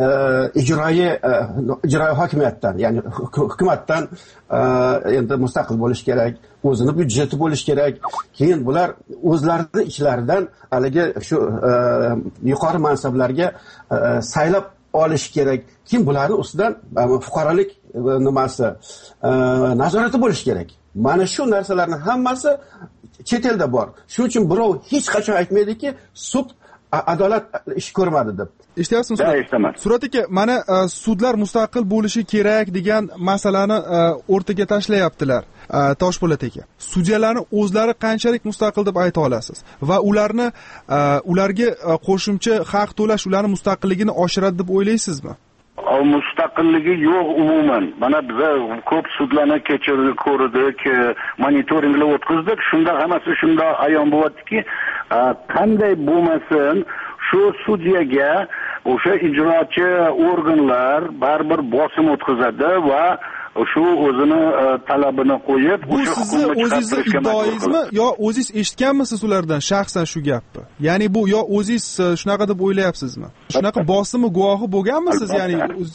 ijroiy ijroiy hokimiyatdan, ya'ni hukumatdan endi mustaqil bo'lish kerak, o'zini byudjeti bo'lish kerak. Keyin bular o'zlarining ichlaridan haligi shu yuqori mansablarga saylab olish kerak. Kim bularning ustidan fuqarolik nimasi nazorati bo'lish kerak. Mana shu narsalarning hammasi chet elda bor. Shuning uchun birov hech qachon aytmaydiki, sud adolat ish ko'rmadi deb. Eshityapsizmi? Eshitaman. Surat aka, mana sudlar mustaqil bo'lishi kerak degan masalani o'rtaga tashlayaptilar. Toshpo'lat aka, sudyalarni o'zlari qanchalik mustaqil deb ayta olasiz va ularni ularga qo'shimcha haq to'lash ularning mustaqilligini oshiradi deb o'ylaysizmi? Mustaqilligi yo'q umuman. Mana biz ko'p sudlarni kechirdik, ko'rdik, monitoringlar o'tkazdik. Shunda hammasi shunda ayon bo'lyaptiki, qanday bo'lmasin, shu sudyaga o'sha ijrochi organlar baribir bosim o'tkazadi va shu o'zini talabini qo'yib, o'sha hukumat o'zingizning iddaoyingizmi yo o'zingiz eshitganmisiz ulardan shaxsan shu gapni? Ya'ni bu yo o'zingiz shunaqa deb o'ylayapsizmi? Shunaqa bosimi guvohi bo'lganmisiz? Ya'ni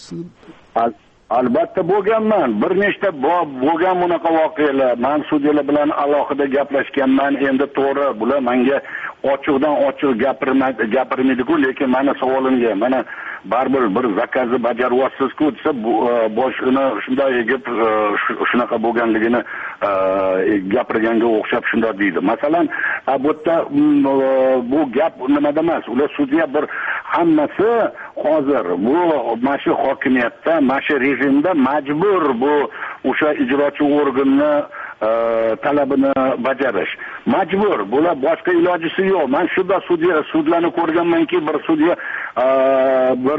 albatta bo'lganman. Bir nechta bo'lgan bunaqa voqealar. Men sudyalar bilan alohida gaplashganman. Endi to'g'ri, bular menga ochiqdan ochiq gapirmaydi, gapirmaydi-ku, lekin meni savolimga mana baribir bir zakazni bajaryapsiz-ku desa, boshini shunday egib shunaqa bo'lganligini gapirganga o'xshab shunday deydi. Masalan, bu yerda bu gap nimada emas. Ular sudya bir hammasi hozir bu mashu hokimiyatda, mashu rejimda majbur bu o'sha ijrochi organni talabini bajarish. Majbur. Bular boshqa ilojisi yo'q. Men shunda sudya sudlarni ko'rganmanki, bir sudya bir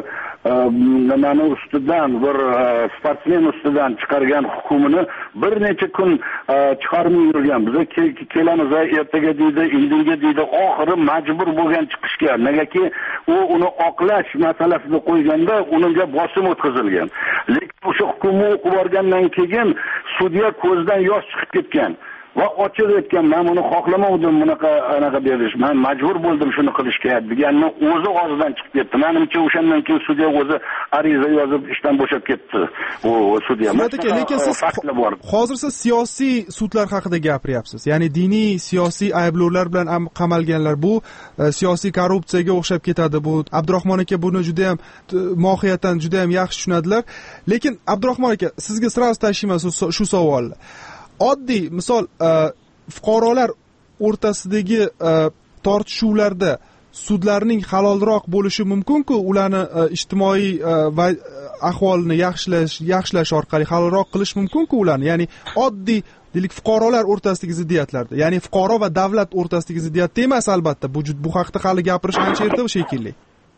nimani ustidan, bir sportsmen ustidan chiqargan hukmini bir necha kun chiqarmay yurgan. Biz kelamiz ertaga deydi, indinga deydi, oxiri majbur bo'lgan chiqishga. Negaki u uni oqlash masalasida qo'yganda unga bosim o'tkazilgan. Lekin o'sha hukmni o'qib borgandan keyin sudya ko'zdan yosh chiqib ketgan va ochiq aytgan, men buni xohlamadim, bunaqa anaqa berish. Men majbur bo'ldim shuni qilishga deganni o'zi og'zidan chiqib ketdi. Menimcha o'shandan keyin sudya o'zi ariza yozib ishdan bo'shab ketdi. U sudya. Lekin siz hozir siz siyosiy sudlar haqida gapiryapsiz. Ya'ni diniy siyosiy ayblovlar bilan qamalganlar, bu siyosiy korrupsiyaga o'xshab ketadi. Bu Abdurahmon aka buni juda ham mohiyatan juda ham yaxshi tushunadilar. Lekin Abdurahmon aka, sizga sirasiz tashlayman shu savolni. Oddiy misol fuqarolar o'rtasidagi tortishuvlarda sudlarning halolroq bo'lishi mumkin-ku, ularni ijtimoiy va ahvolini yaxshilash yaxshilash orqali halolroq qilish mumkin-ku ularni. Ya'ni oddiy deylik fuqarolar o'rtasidagi ziddiyatlarda, ya'ni fuqaro va davlat o'rtasidagi ziddiyatda emas albatta. Bu bu haqda hali gapirish ancha erta shekilli.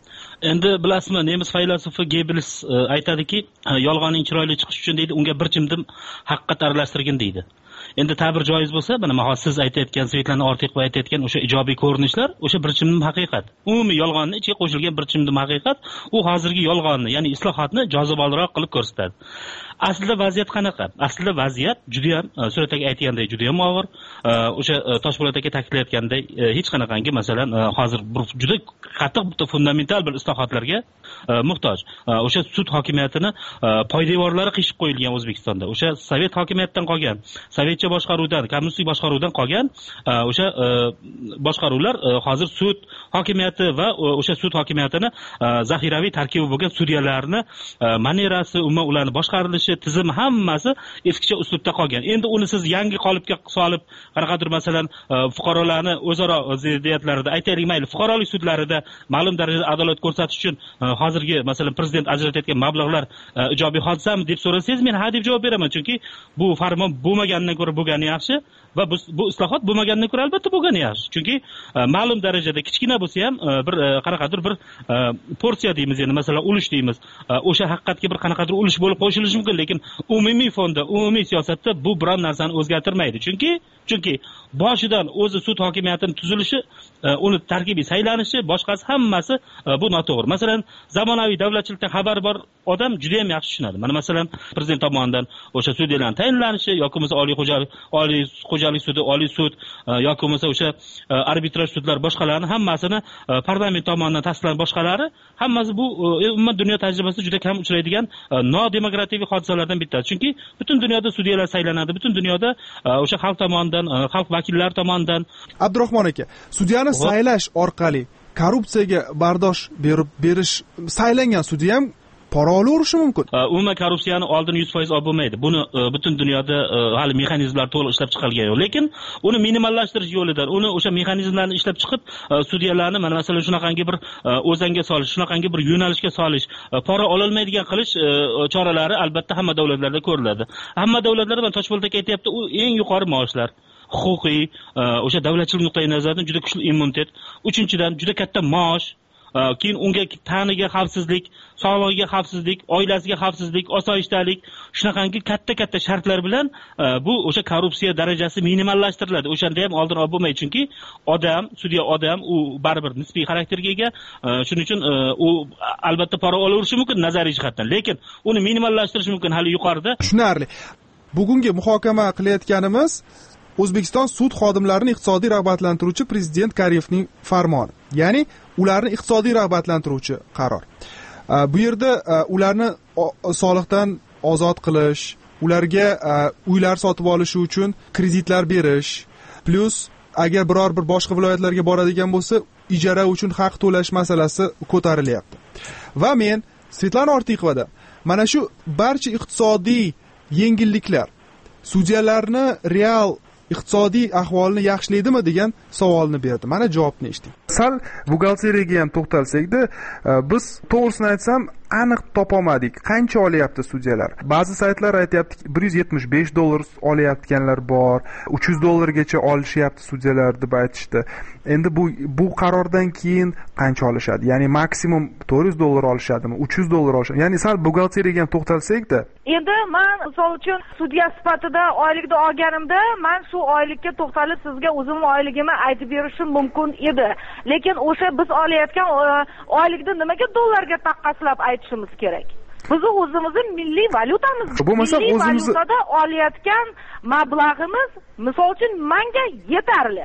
Endi bilasizmi, nemis filosofi Gebels aytadiki, yolg'onning chiroyli chiqishi uchun deydi, unga bir chimdim haqiqat aralashtirgin deydi. Endi ta'bir joiz bo'lsa, mana hozir siz aytayotgan, Svetlana Ortiqova aytayotgan o'sha ijobiy ko'rinishlar, o'sha bir chimdim haqiqat. Umumiy yolg'onni ichiga qo'shilgan bir chimdim haqiqat, u hozirgi yolg'onni, ya'ni islohotni jozibaliroq qilib ko'rsatadi. Aslida vaziyat qanaqa? Aslida vaziyat juda ham suratdagi aytganday juda ham og'ir. O'sha Toshpo'lat aka ta'kidlayotganday hech qanaqangi masalan hozir juda qattiq bitta fundamental bir islohotlarga muhtoj. O'sha sud hokimiyatini poydevorlari qishib qo'yilgan O'zbekistonda. O'sha sovet hokimiyatidan qolgan, sovetcha boshqaruvdan, kommunistik boshqaruvdan qolgan o'sha boshqaruvlar hozir sud hokimiyati va o'sha sud hokimiyatini zaxiraviy tarkibi bo'lgan sudyalarni manerasi, umuman ularni boshqarilishi, tizim hammasi eskicha uslubda qolgan. Endi uni siz yangi qolipga solib, qanaqadir masalan fuqarolarni o'zaro ziddiyatlarida, aytaylik mayli, fuqarolik sudlarida ma'lum darajada adolat ko'rsatish uchun hozirgi masalan prezident ajratayotgan mablag'lar ijobiy hodisami deb so'rasangiz, men ha deb javob beraman, chunki bu farmon bo'lmaganidan ko'ra bo'lgani yaxshi va bu, bu islohot bo'lmaganidan ko'ra albatta bo'lgani yaxshi. Chunki ma'lum darajada kichkina bo'lsa ham bir qanaqadir bir porsiya deymiz, endi masalan ulush deymiz, o'sha haqiqatga bir qanaqadir ulush bo'lib qo'shilishi mumkin, lekin umumiy fonda, umumiy siyosatda bu biron narsani o'zgartirmaydi. Chunki chunki boshidan o'zi sud hokimiyatining tuzilishi, uni tarkibiy saylanishi, boshqasi hammasi bu noto'g'ri. Masalan, zamonaviy davlatchilikdan xabari bor odam juda ham yaxshi tushunadi. Mana masalan, prezident tomonidan o'sha sudyalarning tayinlanishi yoki bo'lmasa oliy xo'jalik, oliy xo'jalik sudi, oliy sud yoki bo'lmasa o'sha arbitraj sudlar boshqalarni hammasini parlament tomonidan tasdiqlangan boshqalari, hammasi bu umuman dunyo tajribasida juda kam uchraydigan nodemokratik hodisalardan bittasi. Chunki butun dunyoda sudyalar saylanadi, butun dunyoda o'sha xalq tomonidan, xalq vakillari tomonidan. Abdurahmon aka, sudyani saylash orqali korrupsiyaga bardosh berib berish, saylangan sudya ham pora olaverishi mumkin. Umuman korrupsiyani oldini yuz foiz olib bo'lmaydi. Buni butun dunyoda hali mexanizmlar to'liq ishlab chiqilgan yo'q. Lekin uni minimallashtirish yo'lidan, uni o'sha mexanizmlarni ishlab chiqib, sudyalarni mana masalan shunaqangi bir o'zanga solish, shunaqangi bir yo'nalishga solish, pora ololmaydigan qilish choralari albatta hamma davlatlarda ko'riladi. Hamma davlatlarda, man Toshpo'lat aka aytayapti, u eng yuqori maoshlar, huquqiy, o'sha davlatchilik nuqtai nazaridan juda kuchli immunitet, uchinchidan juda katta maosh, keyin unga taniga xavfsizlik, sog'lig'iga xavfsizlik, oilasiga xavfsizlik, osoyishtalik, shunaqangi katta-katta shartlar bilan bu o'sha korrupsiya darajasi minimallashtiriladi. O'shanda ham oldin olib bo'lmaydi, chunki odam, sudya odam, u baribir nisbiy xarakterga ega. Shuning uchun u albatta pora olaverishi mumkin nazariy jihatdan, lekin uni minimallashtirish mumkin hali yuqorida. Tushunarli. Bugungi muhokama qilayotganimiz O'zbekiston sud xodimlarini iqtisodiy rag'batlantiruvchi prezident Kariyevning farmoni, ya'ni ularni iqtisodiy rag'batlantiruvchi qaror. Bu yerda ularni soliqdan ozod qilish, ularga uylar sotib olishi uchun kreditlar berish, plus agar biror bir boshqa viloyatlarga boradigan bo'lsa, ijara uchun haq to'lash masalasi ko'tarilyapti. Va men Svetlana Ortiqovada mana shu barcha iqtisodiy yengilliklar sudyalarni real iqtisodiy ahvolni yaxshilaydimi degan savolni berdi. Mana javobni eshiting. Sal buxgalteriyaga ham to'xtalsak-da, biz to'g'risini aytsam aniq topolmadik. Qancha olyapti sudyalar? Ba'zi saytlar aytayapti bir yuz yetmish besh dollar olayotganlar bor, uch yuz dollargacha olishyapti sudyalar deb aytishdi. Endi bu bu qarordan keyin qancha olishadi? Ya'ni maksimum to'rt yuz dollar olishadimi? uch yuz dollar olishadi? Ya'ni sal buxgalteriyaga ham to'xtalsak-da. Endi men misol uchun sudya sifatida oylikda olganimda, men shu oylikka to'xtalib sizga o'zim oyligimni aytib berishim mumkin edi. Lekin o'sha biz olayotgan oylikni nimaga dollarga taqqoslab aytishimiz kerak? Biz o'zimizning milliy valyutamiz. Bo'lmasa o'zimiz valyutada olayotgan mablag'imiz misol uchun menga yetarli.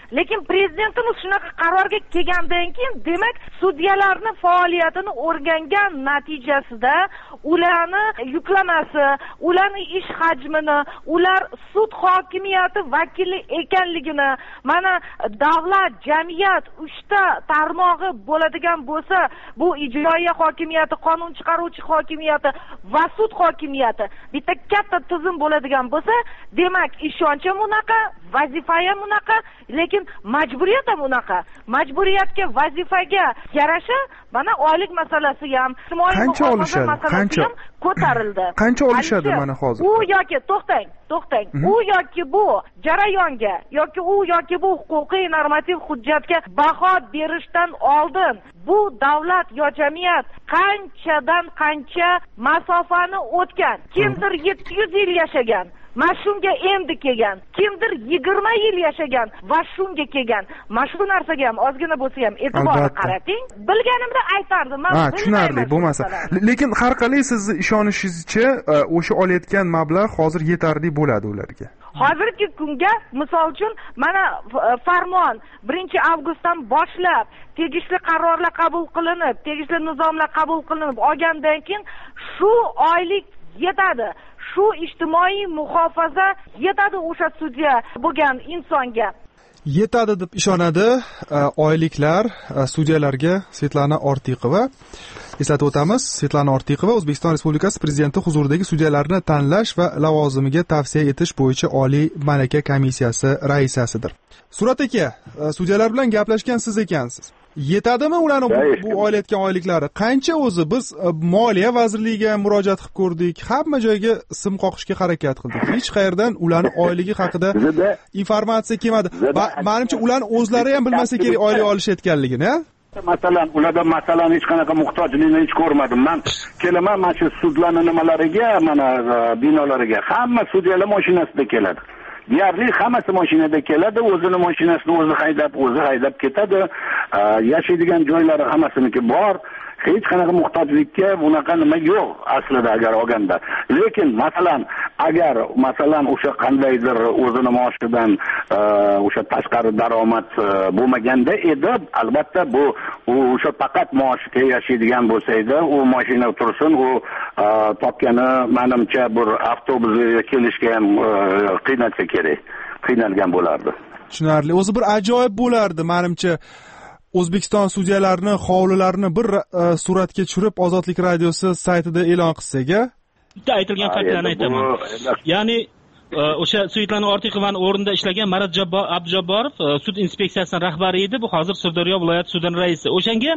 lekin prezidentimiz shunaqa qarorga kelgandan keyin demak sudyalarni faoliyatini o'rgangan natijasida ularni yuklamasi, ularni ish hajmini, ular sud hokimiyati vakili ekanligini, mana davlat, jamiyat uchta tarmog'i bo'ladigan bo'lsa, bu ijroiya hokimiyati, qonun chiqaruvchi hokimiyati va sud hokimiyati bitta katta tizim bo'ladigan bo'lsa, demak ishonch ham unaqa, vazifa ham unaqa, lekin majburiyat ham unaqa. Majburiyatga, vazifaga yarasha mana oylik masalasi ham, qancha olishadi? Qancha ko'tarildi. Qancha olishadi mana hozir? U yoki to'xtang, to'xtang. U yoki bu jarayonga yoki u yoki bu huquqiy normativ hujjatga baho berishdan oldin bu davlat yo jamiyat qanchadan qancha masofani o'tgan. Kimdir yetti yuz yil yashagan, mana shunga endi kelgan. Kimdir yigirma yil yashagan va shunga kelgan. Mana shu narsaga ham ozgina bo'lsa ham e'tibor qarating. Bilganimda aytardim. Ha, tushunarli bo'lmasa. Lekin har qalay sizni ishonishingizcha o'sha olayotgan mablag' hozir yetarli bo'ladi ularga. Hozirgi kunga misol uchun mana farmon birinchi avgustdan boshlab tegishli qarorlar qabul qilinib, tegishli nizomlar qabul qilinib olgandan keyin shu oylik yetadi. Shu ijtimoiy muhofaza yetadi o'sha sudya bo'lgan insonga. Yetadi deb ishonadi oyliklar sudyalarga. Svetlana Ortiqova. Eslatib o'tamiz, Svetlana Ortiqova O'zbekiston Respublikasi Prezidenti huzuridagi sudyalarni tanlash va lavozimiga tavsiya etish bo'yicha Oliy malaka komissiyasi raisasidir. Surat aka, sudyalar bilan gaplashgan siz ekansiz. Yetadimi ularni bu, bu olayotgan oyliklari? Qancha o'zi? Biz Moliya vazirligiga murojaat qilib ko'rdik, hamma joyga sim qoqishga harakat qildik. Hech qayerdan ularni oyligi haqida informatsiya kelmadi. Menimcha ularni o'zlari ham bilmasa kerak oylik olishayotganligini. Masalan, ularda masalan hech qanaqa muhtojlikni hech ko'rmadim. Men kelaman mana shu sudlarning nimalariga, mana binolariga, hamma sudyalar mashinasida keladi. Deyarli hammasi mashinada keladi, o'zini mashinasini o'zi haydab, o'zi haydab ketadi. Yashaydigan joylari hammasiniki bor. Hech qanaqa muhtojlikka bunaqa nima yo'q aslida agar olganda. Lekin masalan, agar masalan o'sha qandaydir o'zini maoshidan o'sha tashqari daromad bo'lmaganda edi, albatta bu o'sha faqat maoshga yashaydigan bo'lsa edi, u mashina tursin, u topgani menimcha bir avtobusga kelishga ham qiynalsa kerak, qiynalgan bo'lardi. Tushunarli. O'zi bir ajoyib bo'lardi menimcha. O'zbekiston sudyalarini hovlilarini bir uh, suratga tushirib Ozodlik radiosi saytida e'lon qilsak-a? Bitta aytilgan faktlarni aytaman. Ya'ni o'sha Svetlana Ortiqovaning o'rnida ishlagan Marat Abdujabborov sud inspeksiyasining rahbari edi, bu hozir Sirdaryo viloyati sudining raisi. O'shanga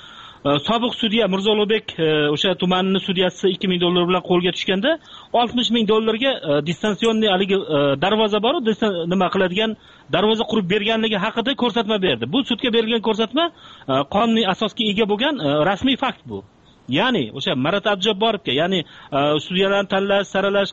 sobiq sudya Mirzo Ulug'bek o'sha tumanining sudyasi ikki ming dollar bilan qo'lga tushganda oltmish ming dollarga distansionniy haligi darvoza bor, nima qiladigan darvoza qurib berganligi haqida ko'rsatma berdi. Bu sudga berilgan ko'rsatma qonuniy asosga ega bo'lgan rasmiy fakt bu. Ya'ni o'sha Marat Abdujabborovga, ya'ni sudyalarni tanlash, saralash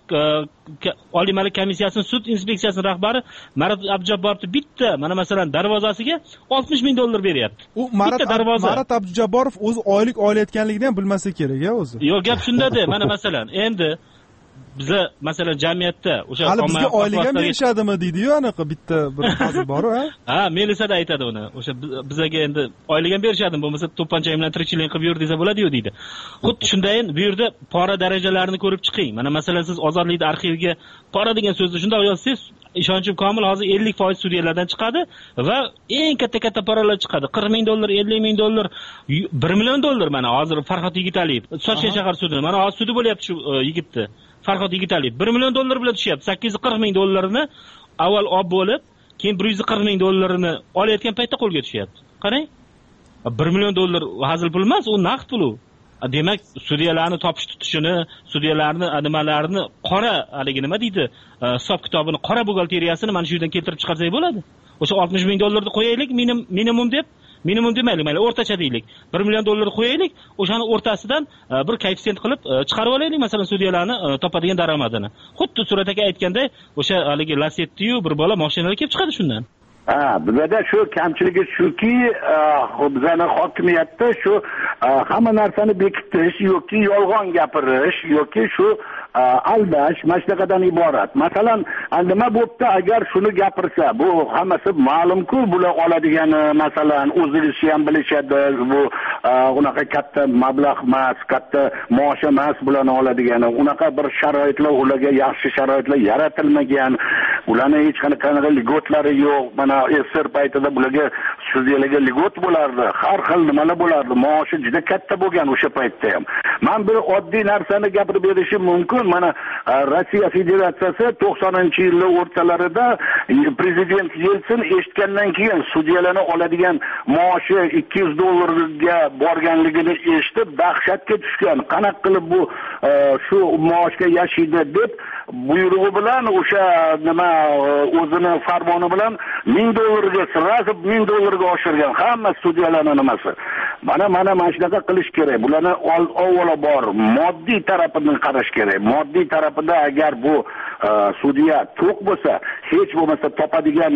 Oliy malaka komissiyasining sud inspeksiyasining rahbari Marat Abdujabborovni bitta mana masalan darvozasiga oltmish ming dollar beryapti. U Marat Marat Abdujabborov o'zi oylik olayotganligini ham bilmasa kerak-a o'zi. Yo'q, gap shunda-da. Mana masalan, endi biza masalan jamiyatda o'sha hali bizga oylik ham berishadimi deydi-yu, anaqa bitta bir hazil bor-ku, ha? Ha, Melisada aytadi uni. O'sha bizaga endi oylik ham berishadimi, bo'lmasa to'pponcha bilan tirikchilik qilib yur desa bo'ladi-yu deydi. Xuddi shundayin bu yerda pora darajalarini ko'rib chiqing. Mana masalan siz Ozodlik arxiviga pora degan so'zni shunday yozsangiz, ishonchim komil hozir ellik foiz sudyalardan chiqadi va eng katta-katta paralar chiqadi. qirq ming dollar, ellik ming dollar, bir million dollar mana hozir Farhod Yigitaliyev Toshkent shahar sudi. Mana hozir sudi bo'lyapti shu yigitni. Farhod Yigitaliyev bir million dollar bilan tushyapti. sakkiz yuz qirq ming dollarini avval olib bo'lib, keyin bir yuz qirq ming dollarini olayotgan paytda qo'lga tushyapti. Qarang. bir million dollar hazil pul emas, u naqd pul. Demak, sudyalarni topish tutishini, sudyalarni nimalarini qora, haligi nima deydi, hisob kitobini, qora buxgalteriyasini mana shu yerdan keltirib chiqarsak bo'ladi. O'sha oltmish ming dollarni qo'yaylik, minimum deb, minimum demaylik, mayli o'rtacha deylik. bir million dollar qo'yaylik, o'shani o'rtasidan bir koeffitsient qilib chiqarib olaylik, masalan, sudyalarni topadigan daromadini. Xuddi surat aka aytganday, o'sha haligi Lacetti-yu bir bola mashinalar kelib chiqadi shundan. ha bizada shu kamchiligi shuki, bizani hokimiyatda shu hamma narsani bekitish yoki yolg'on gapirish yoki shu aldash mana shunaqadan iborat. Masalan, nima bo'pti agar shuni gapirsa, bu hammasi ma'lum-ku, bular oladigani, masalan, o'zingiz ham bilishadi, bu unaqa katta mablag' emas, katta maosh emas bularni oladigani. Unaqa bir sharoitlar, ularga yaxshi sharoitlar yaratilmagan. Ularni hech qanaqa ligotlari yo'q. Mana esir paytida bularga sudyalarga ligot bo'lardi, har xil nimalar bo'lardi. Maoshi juda katta bo'lgan o'sha paytda ham. Men bir oddiy narsani gapirib berishim mumkin. Mana Rossiya Federatsiyasi to'qsoninchi yillar o'rtalarida prezident Yeltsin eshitgandan keyin sudyalarni oladigan maoshi ikki yuz dollarga borganligini eshitib dahshatga tushgan. Qanaqa qilib bu shu maoshga yashaydi deb buyrug'i bilan o'sha nima o'zini farmoni bilan ming dollarga sirasib ming dollarga oshirgan hamma sudyalarning nimasi. Mana mana mana shunaqa qilish kerak. Bularni avvalo bor moddiy tarafidan qarash kerak. Moddiy tarafida agar bu sudya to'q bo'lsa, hech bo'lmasa topadigan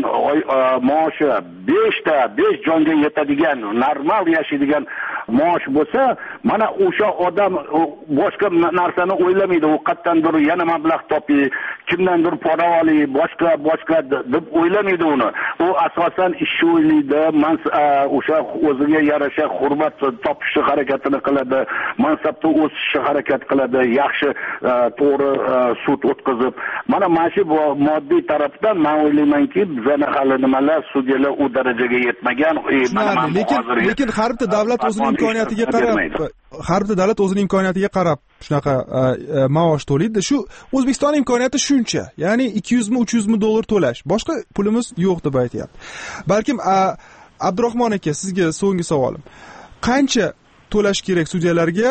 maoshi besh ta besh jonga yetadigan, normal yashaydigan maosh bo'lsa, mana o'sha odam boshqa narsani o'ylamaydi. U qayerdandir yana mablag' topi, kimdandir pora olay, boshqa boshqa deb o'ylamaydi uni. U asosan ishni o'ylaydi, o'sha o'ziga yarasha hurmat topishni harakatini qiladi, mansabda o'sishni harakat qiladi, yaxshi to'g'ri sud o'tkazib. Mana mana shu moddiy tarafdan men o'ylaymanki, bizning hali nimalar sudyalar u darajaga yetmagan. Lekin lekin har bitta davlat o'zining imkoniyatiga qarab, har bitta davlat o'zining imkoniyatiga qarab shunaqa maosh to'laydi. Shu O'zbekiston imkoniyati shuncha. Ya'ni ikki yuz ming uch yuz ming dollar to'lash. Boshqa pulimiz yo'q deb aytyapti. Balkim Abdurahmon aka, sizga so'nggi savolim. Qancha to'lash kerak sudyalarga?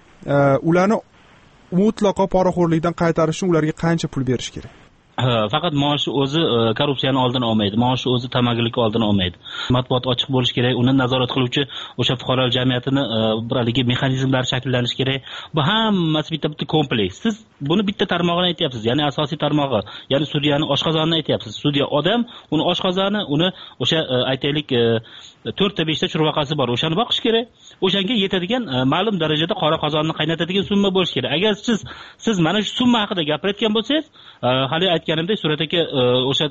Ularni mutlaqo poraxo'rlikdan qaytarish uchun ularga qancha pul berish kerak? Faqat maoshi o'zi korrupsiyani oldini olmaydi. Maoshi o'zi tamagirlikni oldini olmaydi. Matbuot ochiq bo'lishi kerak, uni nazorat qiluvchi o'sha fuqarolar jamiyatini bir haligi mexanizmlar shakllanishi kerak. Bu hammasi bitta-bitta kompleks. Siz buni bitta tarmog'ini aytyapsiz, ya'ni asosiy tarmog'i, ya'ni sudyani oshqozonini aytyapsiz. Sudya odam, uni oshqozoni, uni o'sha aytaylik to'rtta beshta churvaqasi bor, o'shani boqish kerak. O'shanga yetadigan ma'lum darajada qora qozonni qaynatadigan summa bo'lishi kerak. Agar siz siz mana shu summa haqida gapirayotgan bo'lsangiz, hali aytganimdek, Surat aka o'sha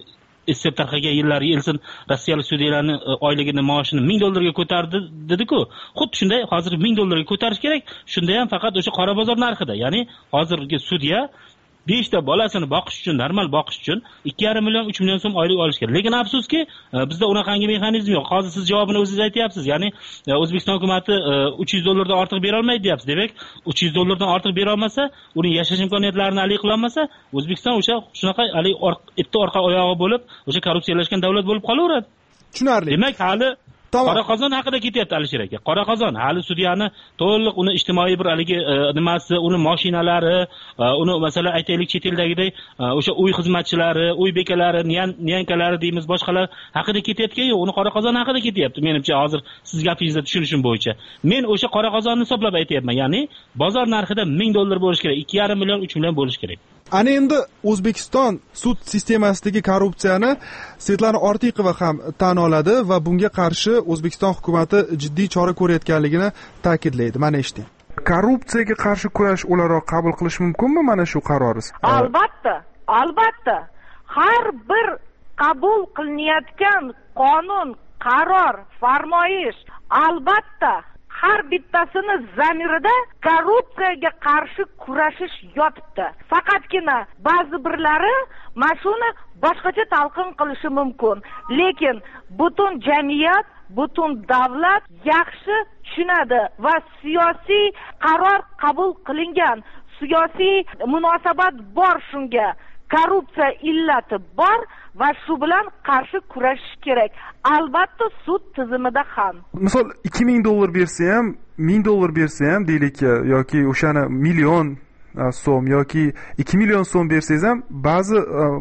istib tarqagan yillari Yeltsin rossiyalik sudyalarning oyligini maoshini ming dollarga ko'tardi dedi-ku. Xuddi shunday hozir ming dollarga ko'tarish kerak. Shunda ham faqat o'sha qora bozor narxida. Ya'ni hozirgi sudya beshta bolasini boqish uchun, normal boqish uchun ikki yarim million uch million so'm oylik olish kerak. Lekin afsuski, bizda unaqangi mexanizm yo'q. Hozir siz javobini o'zingiz aytyapsiz. Ya'ni O'zbekiston hukumatı uch yuz dollardan ortiq bera olmaydi deyapsiz. Demak, uch yuz dollardan ortiq bera olmasa, uning yashash imkoniyatlarini alik qila olmasa, O'zbekiston o'sha shunaqa alik bitta orqa oyog'i bo'lib, o'sha korrupsiyalashgan davlat bo'lib qolaveradi. Tushunarli. Demak, hali Qora qozon haqida ketyapti Alisher aka. Qora qozon hali sudyani to'liq uni ijtimoiy bir haligi nimasi, uni mashinalari, uni masalan aytaylik chet eldagidek o'sha uy xizmatchilari, uy bekalari, nyankalari deymiz, boshqalar haqida ketayotgan yo'q. Uni qora qozon haqida ketyapti. Menimcha hozir siz gapingizda tushunishim bo'yicha. Men o'sha qora qozonni hisoblab aytayapman. Ya'ni bozor narxida ming dollar bo'lish kerak, ikki yarim million uch million bo'lish kerak. Ana endi O'zbekiston sud sistemasidagi korrupsiyani Svetlana Ortiqova ham tan oladi va bunga qarshi O'zbekiston hukumatı jiddiy chora ko'rayotganligini ta'kidlaydi. Mana eshiting. Korrupsiyaga qarshi kurash o'laroq qabul qilish mumkinmi mana shu qaroringiz? Albatta, albatta. Har bir qabul qilinayotgan qonun, qaror, farmoyish albatta har bittasini zamirida korrupsiyaga qarshi kurashish yotibdi. Faqatgina ba'zi birlari mashuni boshqacha talqin qilishi mumkin. Lekin butun jamiyat, butun davlat yaxshi tushunadi va siyosiy qaror qabul qilingan, siyosiy munosabat bor shunga. Korrupsiya illati bor va shu bilan qarshi kurashish kerak. Albatta sud tizimida ham. Misol ikki ming dollar bersa ham, ming dollar bersa ham deylik yoki o'shani million so'm yoki ikki million so'm bersangiz ham ba'zi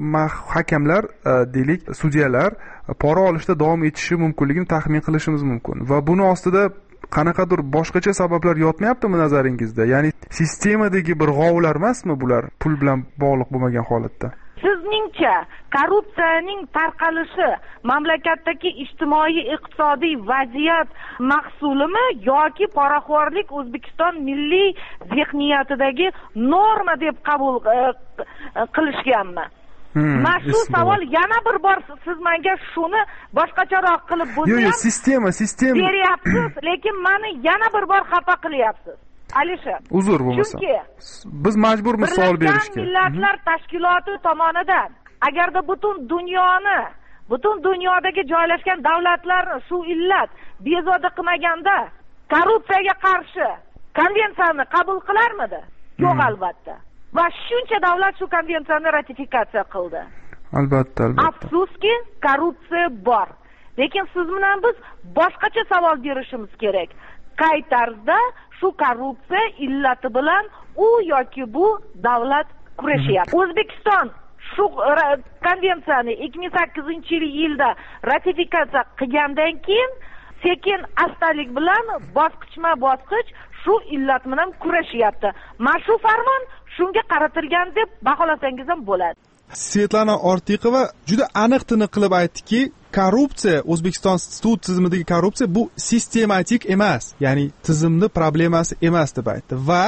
hakamlar deylik sudyalar pora olishda davom etishi mumkinligini taxmin qilishimiz mumkin va buni ostida qanaqadir boshqacha sabablar yotmayaptimi nazaringizda? Ya'ni sistemadagi bir g'ovlar emasmi bular, pul bilan bog'liq bo'lmagan holatda? Sizni sizningcha korrupsiyaning tarqalishi mamlakatdagi ijtimoiy iqtisodiy vaziyat mahsulimi yoki poraxo'rlik O'zbekiston milliy zehniyatidagi norma deb qabul qilishganmi? Mana shu savol yana bir bor siz menga shuni boshqacharoq qilib bo'lsa yo'q yo'q sistema sistema beryapsiz, lekin meni yana bir bor xafa qilyapsiz. Alisher, uzr bo'lmasa biz majburmiz savol berishga. Birlashgan Millatlar Tashkiloti tomonidan agarda butun dunyoni, butun dunyodagi joylashgan davlatlarni shu illat bezovta qilmaganda korrupsiyaga qarshi konvensiyani qabul qilarmidi? Yo'q, albatta. Va shuncha davlat shu konvensiyani ratifikatsiya qildi. Albatta, albatta. Afsuski, korrupsiya bor. Lekin siz bilan biz boshqacha savol berishimiz kerak. Qay tarzda shu korrupsiya illati bilan u yoki bu davlat kurashyapti? O'zbekiston shu konvensiyani ikki ming sakkizinchi yilda ratifikatsiya qilgandan keyin sekin astalik bilan bosqichma-bosqich shu illat bilan kurashyapti. Mana shu farmon shunga qaratilgan deb baholasangiz ham bo'ladi. Svetlana Ortiqova juda aniq tiniq qilib aytdiki, korrupsiya, O'zbekiston sud tizimidagi korrupsiya bu sistematik emas, ya'ni tizimni problemasi emas deb aytdi. Va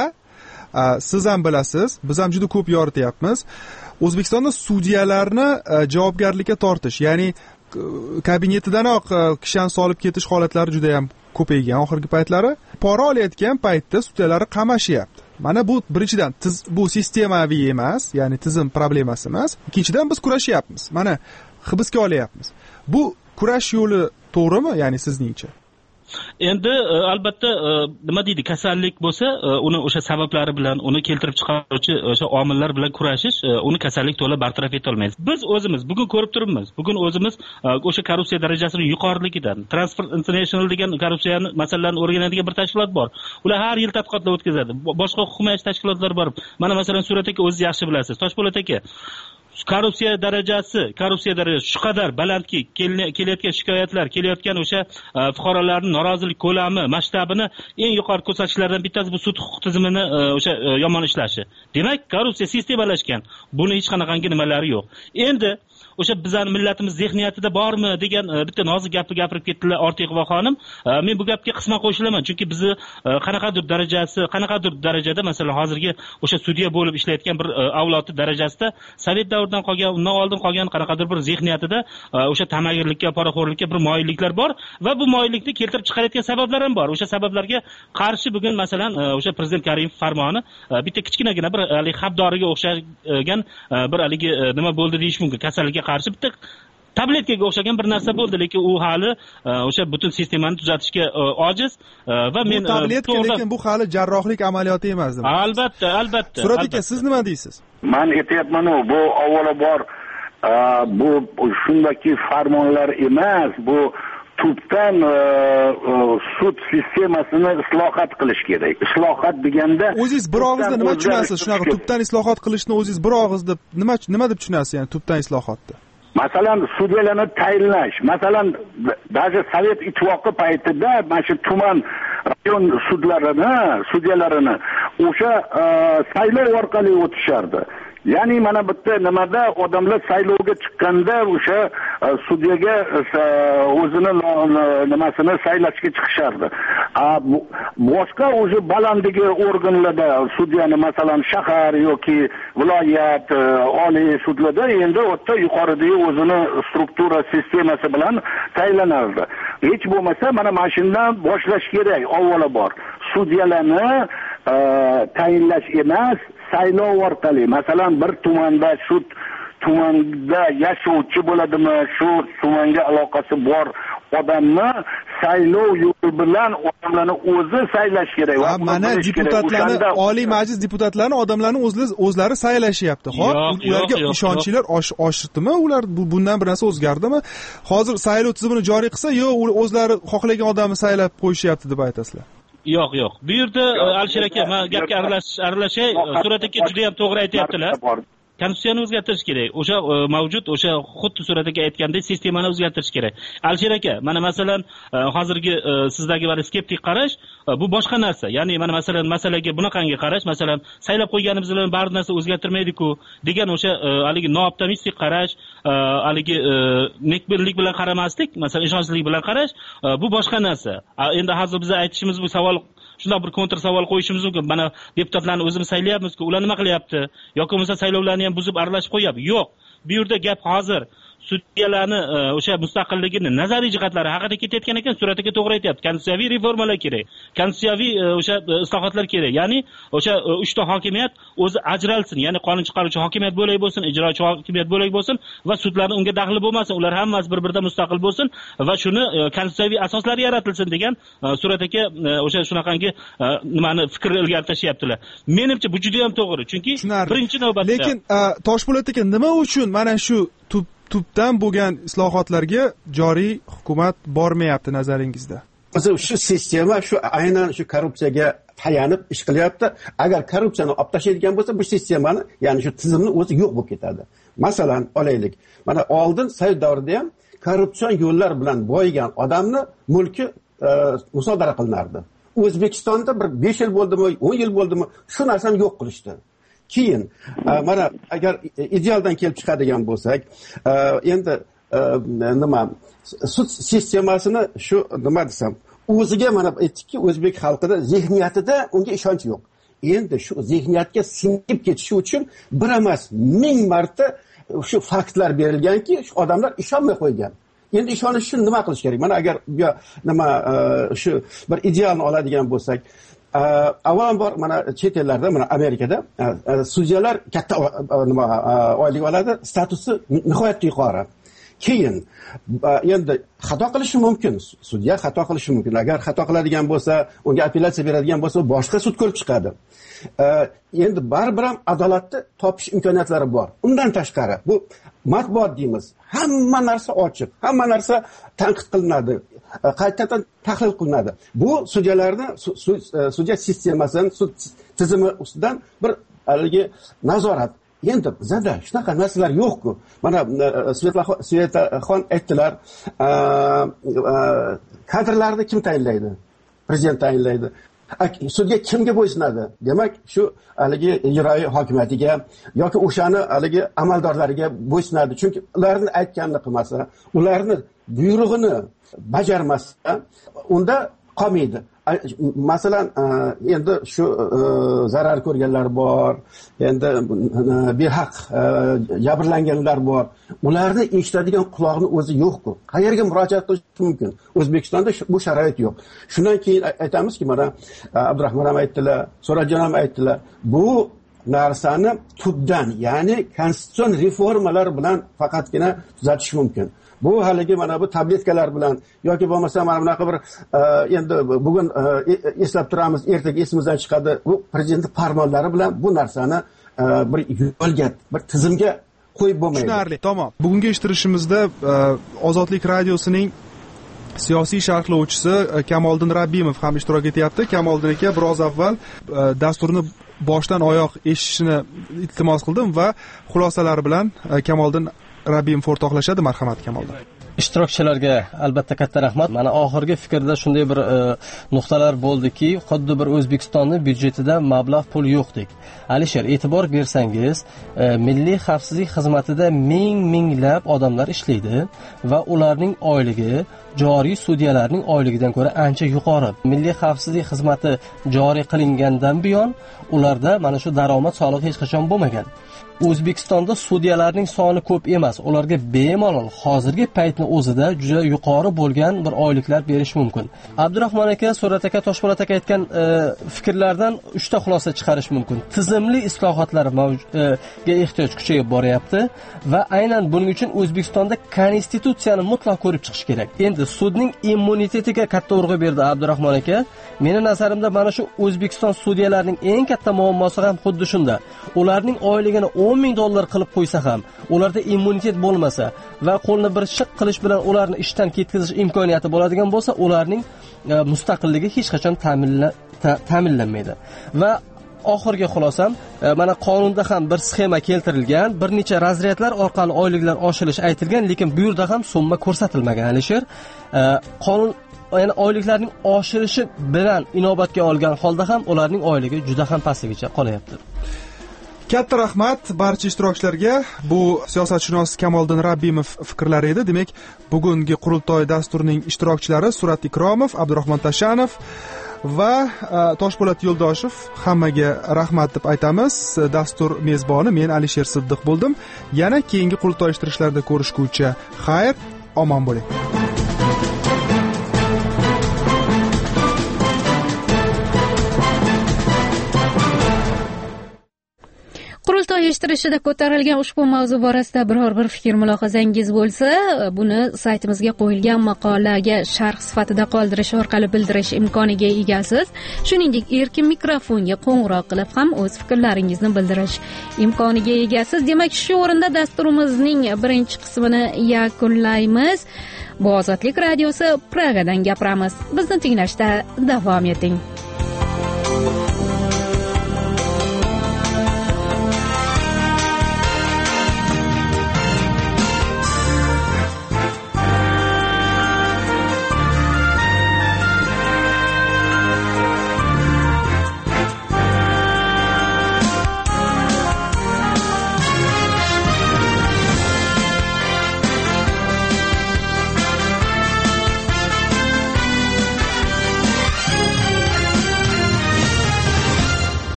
siz ham bilasiz, biz ham juda ko'p yorityapmiz. O'zbekistonda sudyalarni javobgarlikka tortish, ya'ni kabinetidanoq kishan solib ketish holatlari juda ham ko'paygan oxirgi paytlari. Pora olayotgan paytda sudyalarni qamashyapti. Mana bu birinchidan bu sistemaviy emas, ya'ni tizim problemasi emas. Ikkinchidan biz kurashyapmiz. Mana hibsga olyapmiz. Bu kurash yo'li to'g'rimi, ya'ni sizningcha? Endi albatta nima deydi, kasallik bo'lsa, uni o'sha sabablari bilan, uni keltirib chiqaruvchi o'sha omillar bilan kurashish, uni kasallik to'la bartaraf eta olmaymiz. Biz o'zimiz bugun ko'rib turibmiz. Bugun o'zimiz o'sha korrupsiya darajasining yuqoriligidan, Transfer International degan korrupsiyani masalalarini o'rganadigan bir tashkilot bor. Ular har yil tadqiqotlar o'tkazadi. Boshqa hukumat tashkilotlar bor. Mana masalan Surat aka o'zingiz yaxshi bilasiz. Toshpo'lat aka, korrupsiya darajasi, korrupsiya darajasi shu qadar balandki, kelayotgan shikoyatlar, kelayotgan o'sha fuqarolarning norozilik ko'lami, masshtabini eng yuqori ko'rsatishlardan bittasi bu sud huquq tizimini o'sha yomon ishlashi. Demak, korrupsiya sistemalashgan. Buni hech qanaqangi nimalari yo'q. Endi o'sha bizning millatimiz zehniyatida bormi degan bitta nozik gapni gapirib ketdilar Ortiqova xonim. Men bu gapga qisman qo'shilaman, chunki bizni qanaqadir darajasi, qanaqadir darajada masalan hozirgi o'sha sudya bo'lib ishlayotgan bir avlodi darajasida Sovet davridan qolgan, undan oldin qolgan qanaqadir bir zehniyatida o'sha tamagirlikka, poraxo'rlikka bir moyilliklar bor va bu moyillikni keltirib chiqarayotgan sabablar ham bor. O'sha sabablarga qarshi bugun masalan o'sha prezident Karimov farmoni bitta kichkinagina bir hali xabdoriga o'xshagan bir haligi nima bo'ldi deyish mumkin. Kasallikka qarshi bitta tabletkaga o'xshagan bir narsa bo'ldi, lekin u hali o'sha butun sistemani tuzatishga ojiz va men bu tabletka, lekin bu hali jarrohlik amaliyoti emas. Albatta, albatta. Surat aka, siz nima deysiz? Men aytyapman, bu avvalambor bu shundaki farmonlar emas, bu tubdan sud sistemasini islohot qilish kerak. Islohot deganda o'zingiz bir og'izda nima tushunasiz? Shunaqa tubdan islohot qilishni o'zingiz bir og'izda nima nima deb tushunasiz, ya'ni tubdan islohotni? Masalan, sudyalarni tayinlash. Masalan, даже Sovet ittifoqi paytida mana shu tuman rayon sudlarini, sudyalarini o'sha saylov orqali o'tishardi. Ya'ni mana bitta nimada odamlar saylovga chiqqanda o'sha sudyaga o'zini nimasini saylashga chiqishardi. Boshqa o'sha balandagi organlarda sudyani masalan shahar yoki viloyat oliy sudlarda endi o'tda yuqoridagi o'zini struktura sistemasi bilan tayinlanardi. Hech bo'lmasa mana mana shundan boshlash kerak. Avvalambor sudyalarni tayinlash emas, saylov orqali, masalan bir tumanda shu tumanda yashovchi bo'ladimi, shu tumanga aloqasi bor odamni saylov yo'li bilan odamlarni o'zi saylash kerak. Va mana deputatlarni, Oliy Majlis deputatlarini odamlarni o'zlari saylashyapti. Xo'p, ularga ishonchlar oshdimi? Ular bundan bir narsa o'zgardimi? Hozir saylov tizimini joriy qilsa, yo'q, o'zlari xohlagan odamni saylab qo'yishyapti deb aytasizlar. Yo'q, yo'q. Bu yerda Alisher aka, men gapga aralashay, Surat aka juda ham to'g'ri aytayaptilar. konstitutsiyani o'zgartirish kerak. O'sha mavjud o'sha xuddi suratdagi aytgandek sistemani o'zgartirish kerak. Alisher aka, mana masalan hozirgi sizdagi mana skeptik qarash bu boshqa narsa. Ya'ni mana masalan masalaga bunaqangi qarash, masalan saylab qo'yganimiz bilan barcha narsa o'zgartirmaydi-ku degan o'sha haligi nooptimistik qarash, haligi nekbirlik bilan qaramaslik, masalan ishonchsizlik bilan qarash bu boshqa narsa. Endi hozir biz aytishimiz bu savol shunday bir kontr savol qo'yishimiz mumkin. Mana deputatlarni o'zimiz saylayapmiz-ku, ular nima qilyapti? Yoki bo'lmasa saylovlarni ham buzib aralashib qo'yapti. Yo'q. Bu yerda gap hozir sudyalarni o'sha mustaqilligini nazariy jihatlari haqida ketayotgan ekan, suratiga to'g'ri aytyapti. Konstitutsiyaviy reformalar kerak. Konstitutsiyaviy o'sha islohotlar kerak. Ya'ni o'sha uchta hokimiyat o'zi ajralsin. Ya'ni qonun chiqaruvchi hokimiyat bo'lak bo'lsin, ijrochi hokimiyat bo'lak bo'lsin va sudlarning unga daxli bo'lmasin. Ular hammasi bir-biridan mustaqil bo'lsin va shuni konstitutsiyaviy asoslari yaratilsin degan suratga o'sha shunaqangi nimani fikr ilgari tashyaptilar. Menimcha bu juda ham to'g'ri. Chunki birinchi navbatda lekin Toshpo'lat aka, nima uchun mana shu tubdan bo'lgan islohotlarga joriy hukumat bormayapti nazaringizda? Shu sistema shu aynan shu korrupsiyaga tayanib ish qilyapti. Agar korrupsiyani olib tashlaydigan bo'lsa, bu sistemani, ya'ni shu tizimni o'zi yo'q bo'lib ketadi. Masalan, olaylik. Mana oldin Sovet davrida ham korrupsion yo'llar bilan boyigan odamni mulki musodara qilinardi. O'zbekistonda bir besh yil bo'ldimi, o'n yil bo'ldimi, shu narsani yo'q qilishdi. Keyin mana agar idealdan kelib chiqadigan bo'lsak, endi nima sud sistemasini shu nima desam, o'ziga mana aytdikki, o'zbek xalqida zehniyatida unga ishonch yo'q. Endi shu zehniyatga singib ketishi uchun bir emas ming marta shu faktlar berilganki, shu odamlar ishonmay qo'ygan. Endi ishonish uchun nima qilish kerak? Mana agar bu nima shu bir idealni oladigan bo'lsak, avvalambor mana chet ellarda, mana Amerikada sudyalar katta nima oylik oladi, statusi nihoyatda yuqori. Keyin endi xato qilishi mumkin, sudya xato qilishi mumkin. Agar xato qiladigan bo'lsa, unga apellyatsiya beradigan bo'lsa, boshqa sud ko'rib chiqadi. Endi baribir ham adolatni topish imkoniyatlari bor. Undan tashqari bu matbuot deymiz. Hamma narsa ochiq, hamma narsa tanqid qilinadi, qaytadan tahlil qilinadi. Bu sudyalarni sudya sistemasini, sud tizimi ustidan bir haligi nazorat. Endi bizda shunaqa narsalar yo'q-ku. Mana Svetaxon aytdilar, kadrlarni kim tayinlaydi? Prezident tayinlaydi. Sudga kimga bo'ysunadi? Demak, shu haligi ijroiy hokimiyatiga yoki o'shani haligi amaldorlariga bo'ysunadi. Chunki ularni aytganini qilmasa, ularni buyrug'ini bajarmasa, unda qolmaydi. Masalan, endi shu zarar ko'rganlar bor, endi behaq jabrlanganlar bor. Ularni eshitadigan quloqni o'zi yo'q-ku. Qayerga murojaat qilish mumkin? O'zbekistonda bu sharoit yo'q. Shundan keyin aytamizki, mana Abdurahmon ham aytdilar, So'rajon ham aytdilar. Bu narsani tubdan, ya'ni konstitutsion reformalar bilan faqatgina tuzatish mumkin. Bu haligi mana bu tabletkalar bilan yoki bo'lmasa mana bunaqa bir endi bugun eslab turamiz, ertaga esimizdan chiqadi. Bu prezident farmonlari bilan bu narsani bir yo'lga, bir tizimga qo'yib bo'lmaydi. Tushunarli. Tamom. Bugungi eshittirishimizda Ozodlik radiosining siyosiy sharhlovchisi Kamoliddin Rabbimov ham ishtirok etyapti. Kamoliddin aka biroz avval dasturni boshdan oyoq eshitishni iltimos qildim va xulosalari bilan Kamoliddin Rabbimov o'rtoqlashadi. Marhamat Kamoliddin. Ishtirokchilarga albatta katta rahmat. Mana oxirgi fikrda shunday bir e, nuqtalar bo'ldiki, xuddi bir O'zbekistonning byudjetida mablag' pul yo'qdek. Alisher, e'tibor bersangiz, e, milliy xavfsizlik xizmatida ming-minglab odamlar ishlaydi va ularning oyligi joriy sudyalarning oyligidan ko'ra ancha yuqori. Milliy xavfsizlik xizmati joriy qilingandan buyon ularda mana shu daromad solig'i hech qachon bo'lmagan. O'zbekistonda sudyalarning soni ko'p emas. Ularga bemalol hozirgi paytning o'zida juda yuqori bo'lgan bir oyliklar berish mumkin. Abdurahmon aka, So'rat aka, Toshpo'lat aka aytgan e, fikrlardan uchta xulosa chiqarish mumkin. Tizimli islohotlarga e, ehtiyoj kuchayib boryapti va aynan buning uchun O'zbekistonda konstitutsiyani mutlaq ko'rib chiqish kerak. Endi sudning immunitetiga katta urg'u berdi Abdurahmon aka. Meni nazarimda mana shu O'zbekiston sudyalarining eng katta muammosi ham xuddi shunda. Ularning oyligini o'n ming dollar qilib qo'ysa ham, ularda immunitet bo'lmasa va qo'lni bir shiq qilish bilan ularni ishdan ketkazish imkoniyati bo'ladigan bo'lsa, ularning e, mustaqilligi hech qachon ta'minlanmaydi. Va oxirgi xulosam, mana qonunda ham bir sxema keltirilgan, bir necha razryadlar orqali oyliklar oshirish aytilgan, lekin bu yerda ham summa ko'rsatilmagan Alisher. Qonun ya'ni oyliklarning oshirishi bilan inobatga olgan holda ham ularning oyligi juda ham pastligicha qolyapti. Katta rahmat barcha ishtirokchilarga. Bu siyosatshunos Kamoliddin Rabbimov fikrlari edi. Demak, bugungi qurultoy dasturining ishtirokchilari Surat Ikromov, Abdurahmon Tashanov va Toshpo'lat Yo'ldoshev. Hammaga rahmat deb aytamiz. Dastur mezboni men Alisher Siddiq bo'ldim. Yana keyingi qurultoy ishtirokchilarida ko'rishguncha xayr, omon bo'ling. Qurultoy ishtirishida ko'tarilgan ushbu mavzu borasida biror bir fikr mulohazangiz bo'lsa, buni saytimizga qo'yilgan maqolaga sharh sifatida qoldirish orqali bildirish imkoniga egasiz. Shuningdek, erkin mikrofonga qo'ng'iroq qilib ham o'z fikrlaringizni bildirish imkoniga egasiz. Demak, shu o'rinda dasturimizning birinchi qismini yakunlaymiz. Bu Ozodlik radiosi, Pragadan gapiramiz. Bizni tinglashda davom eting.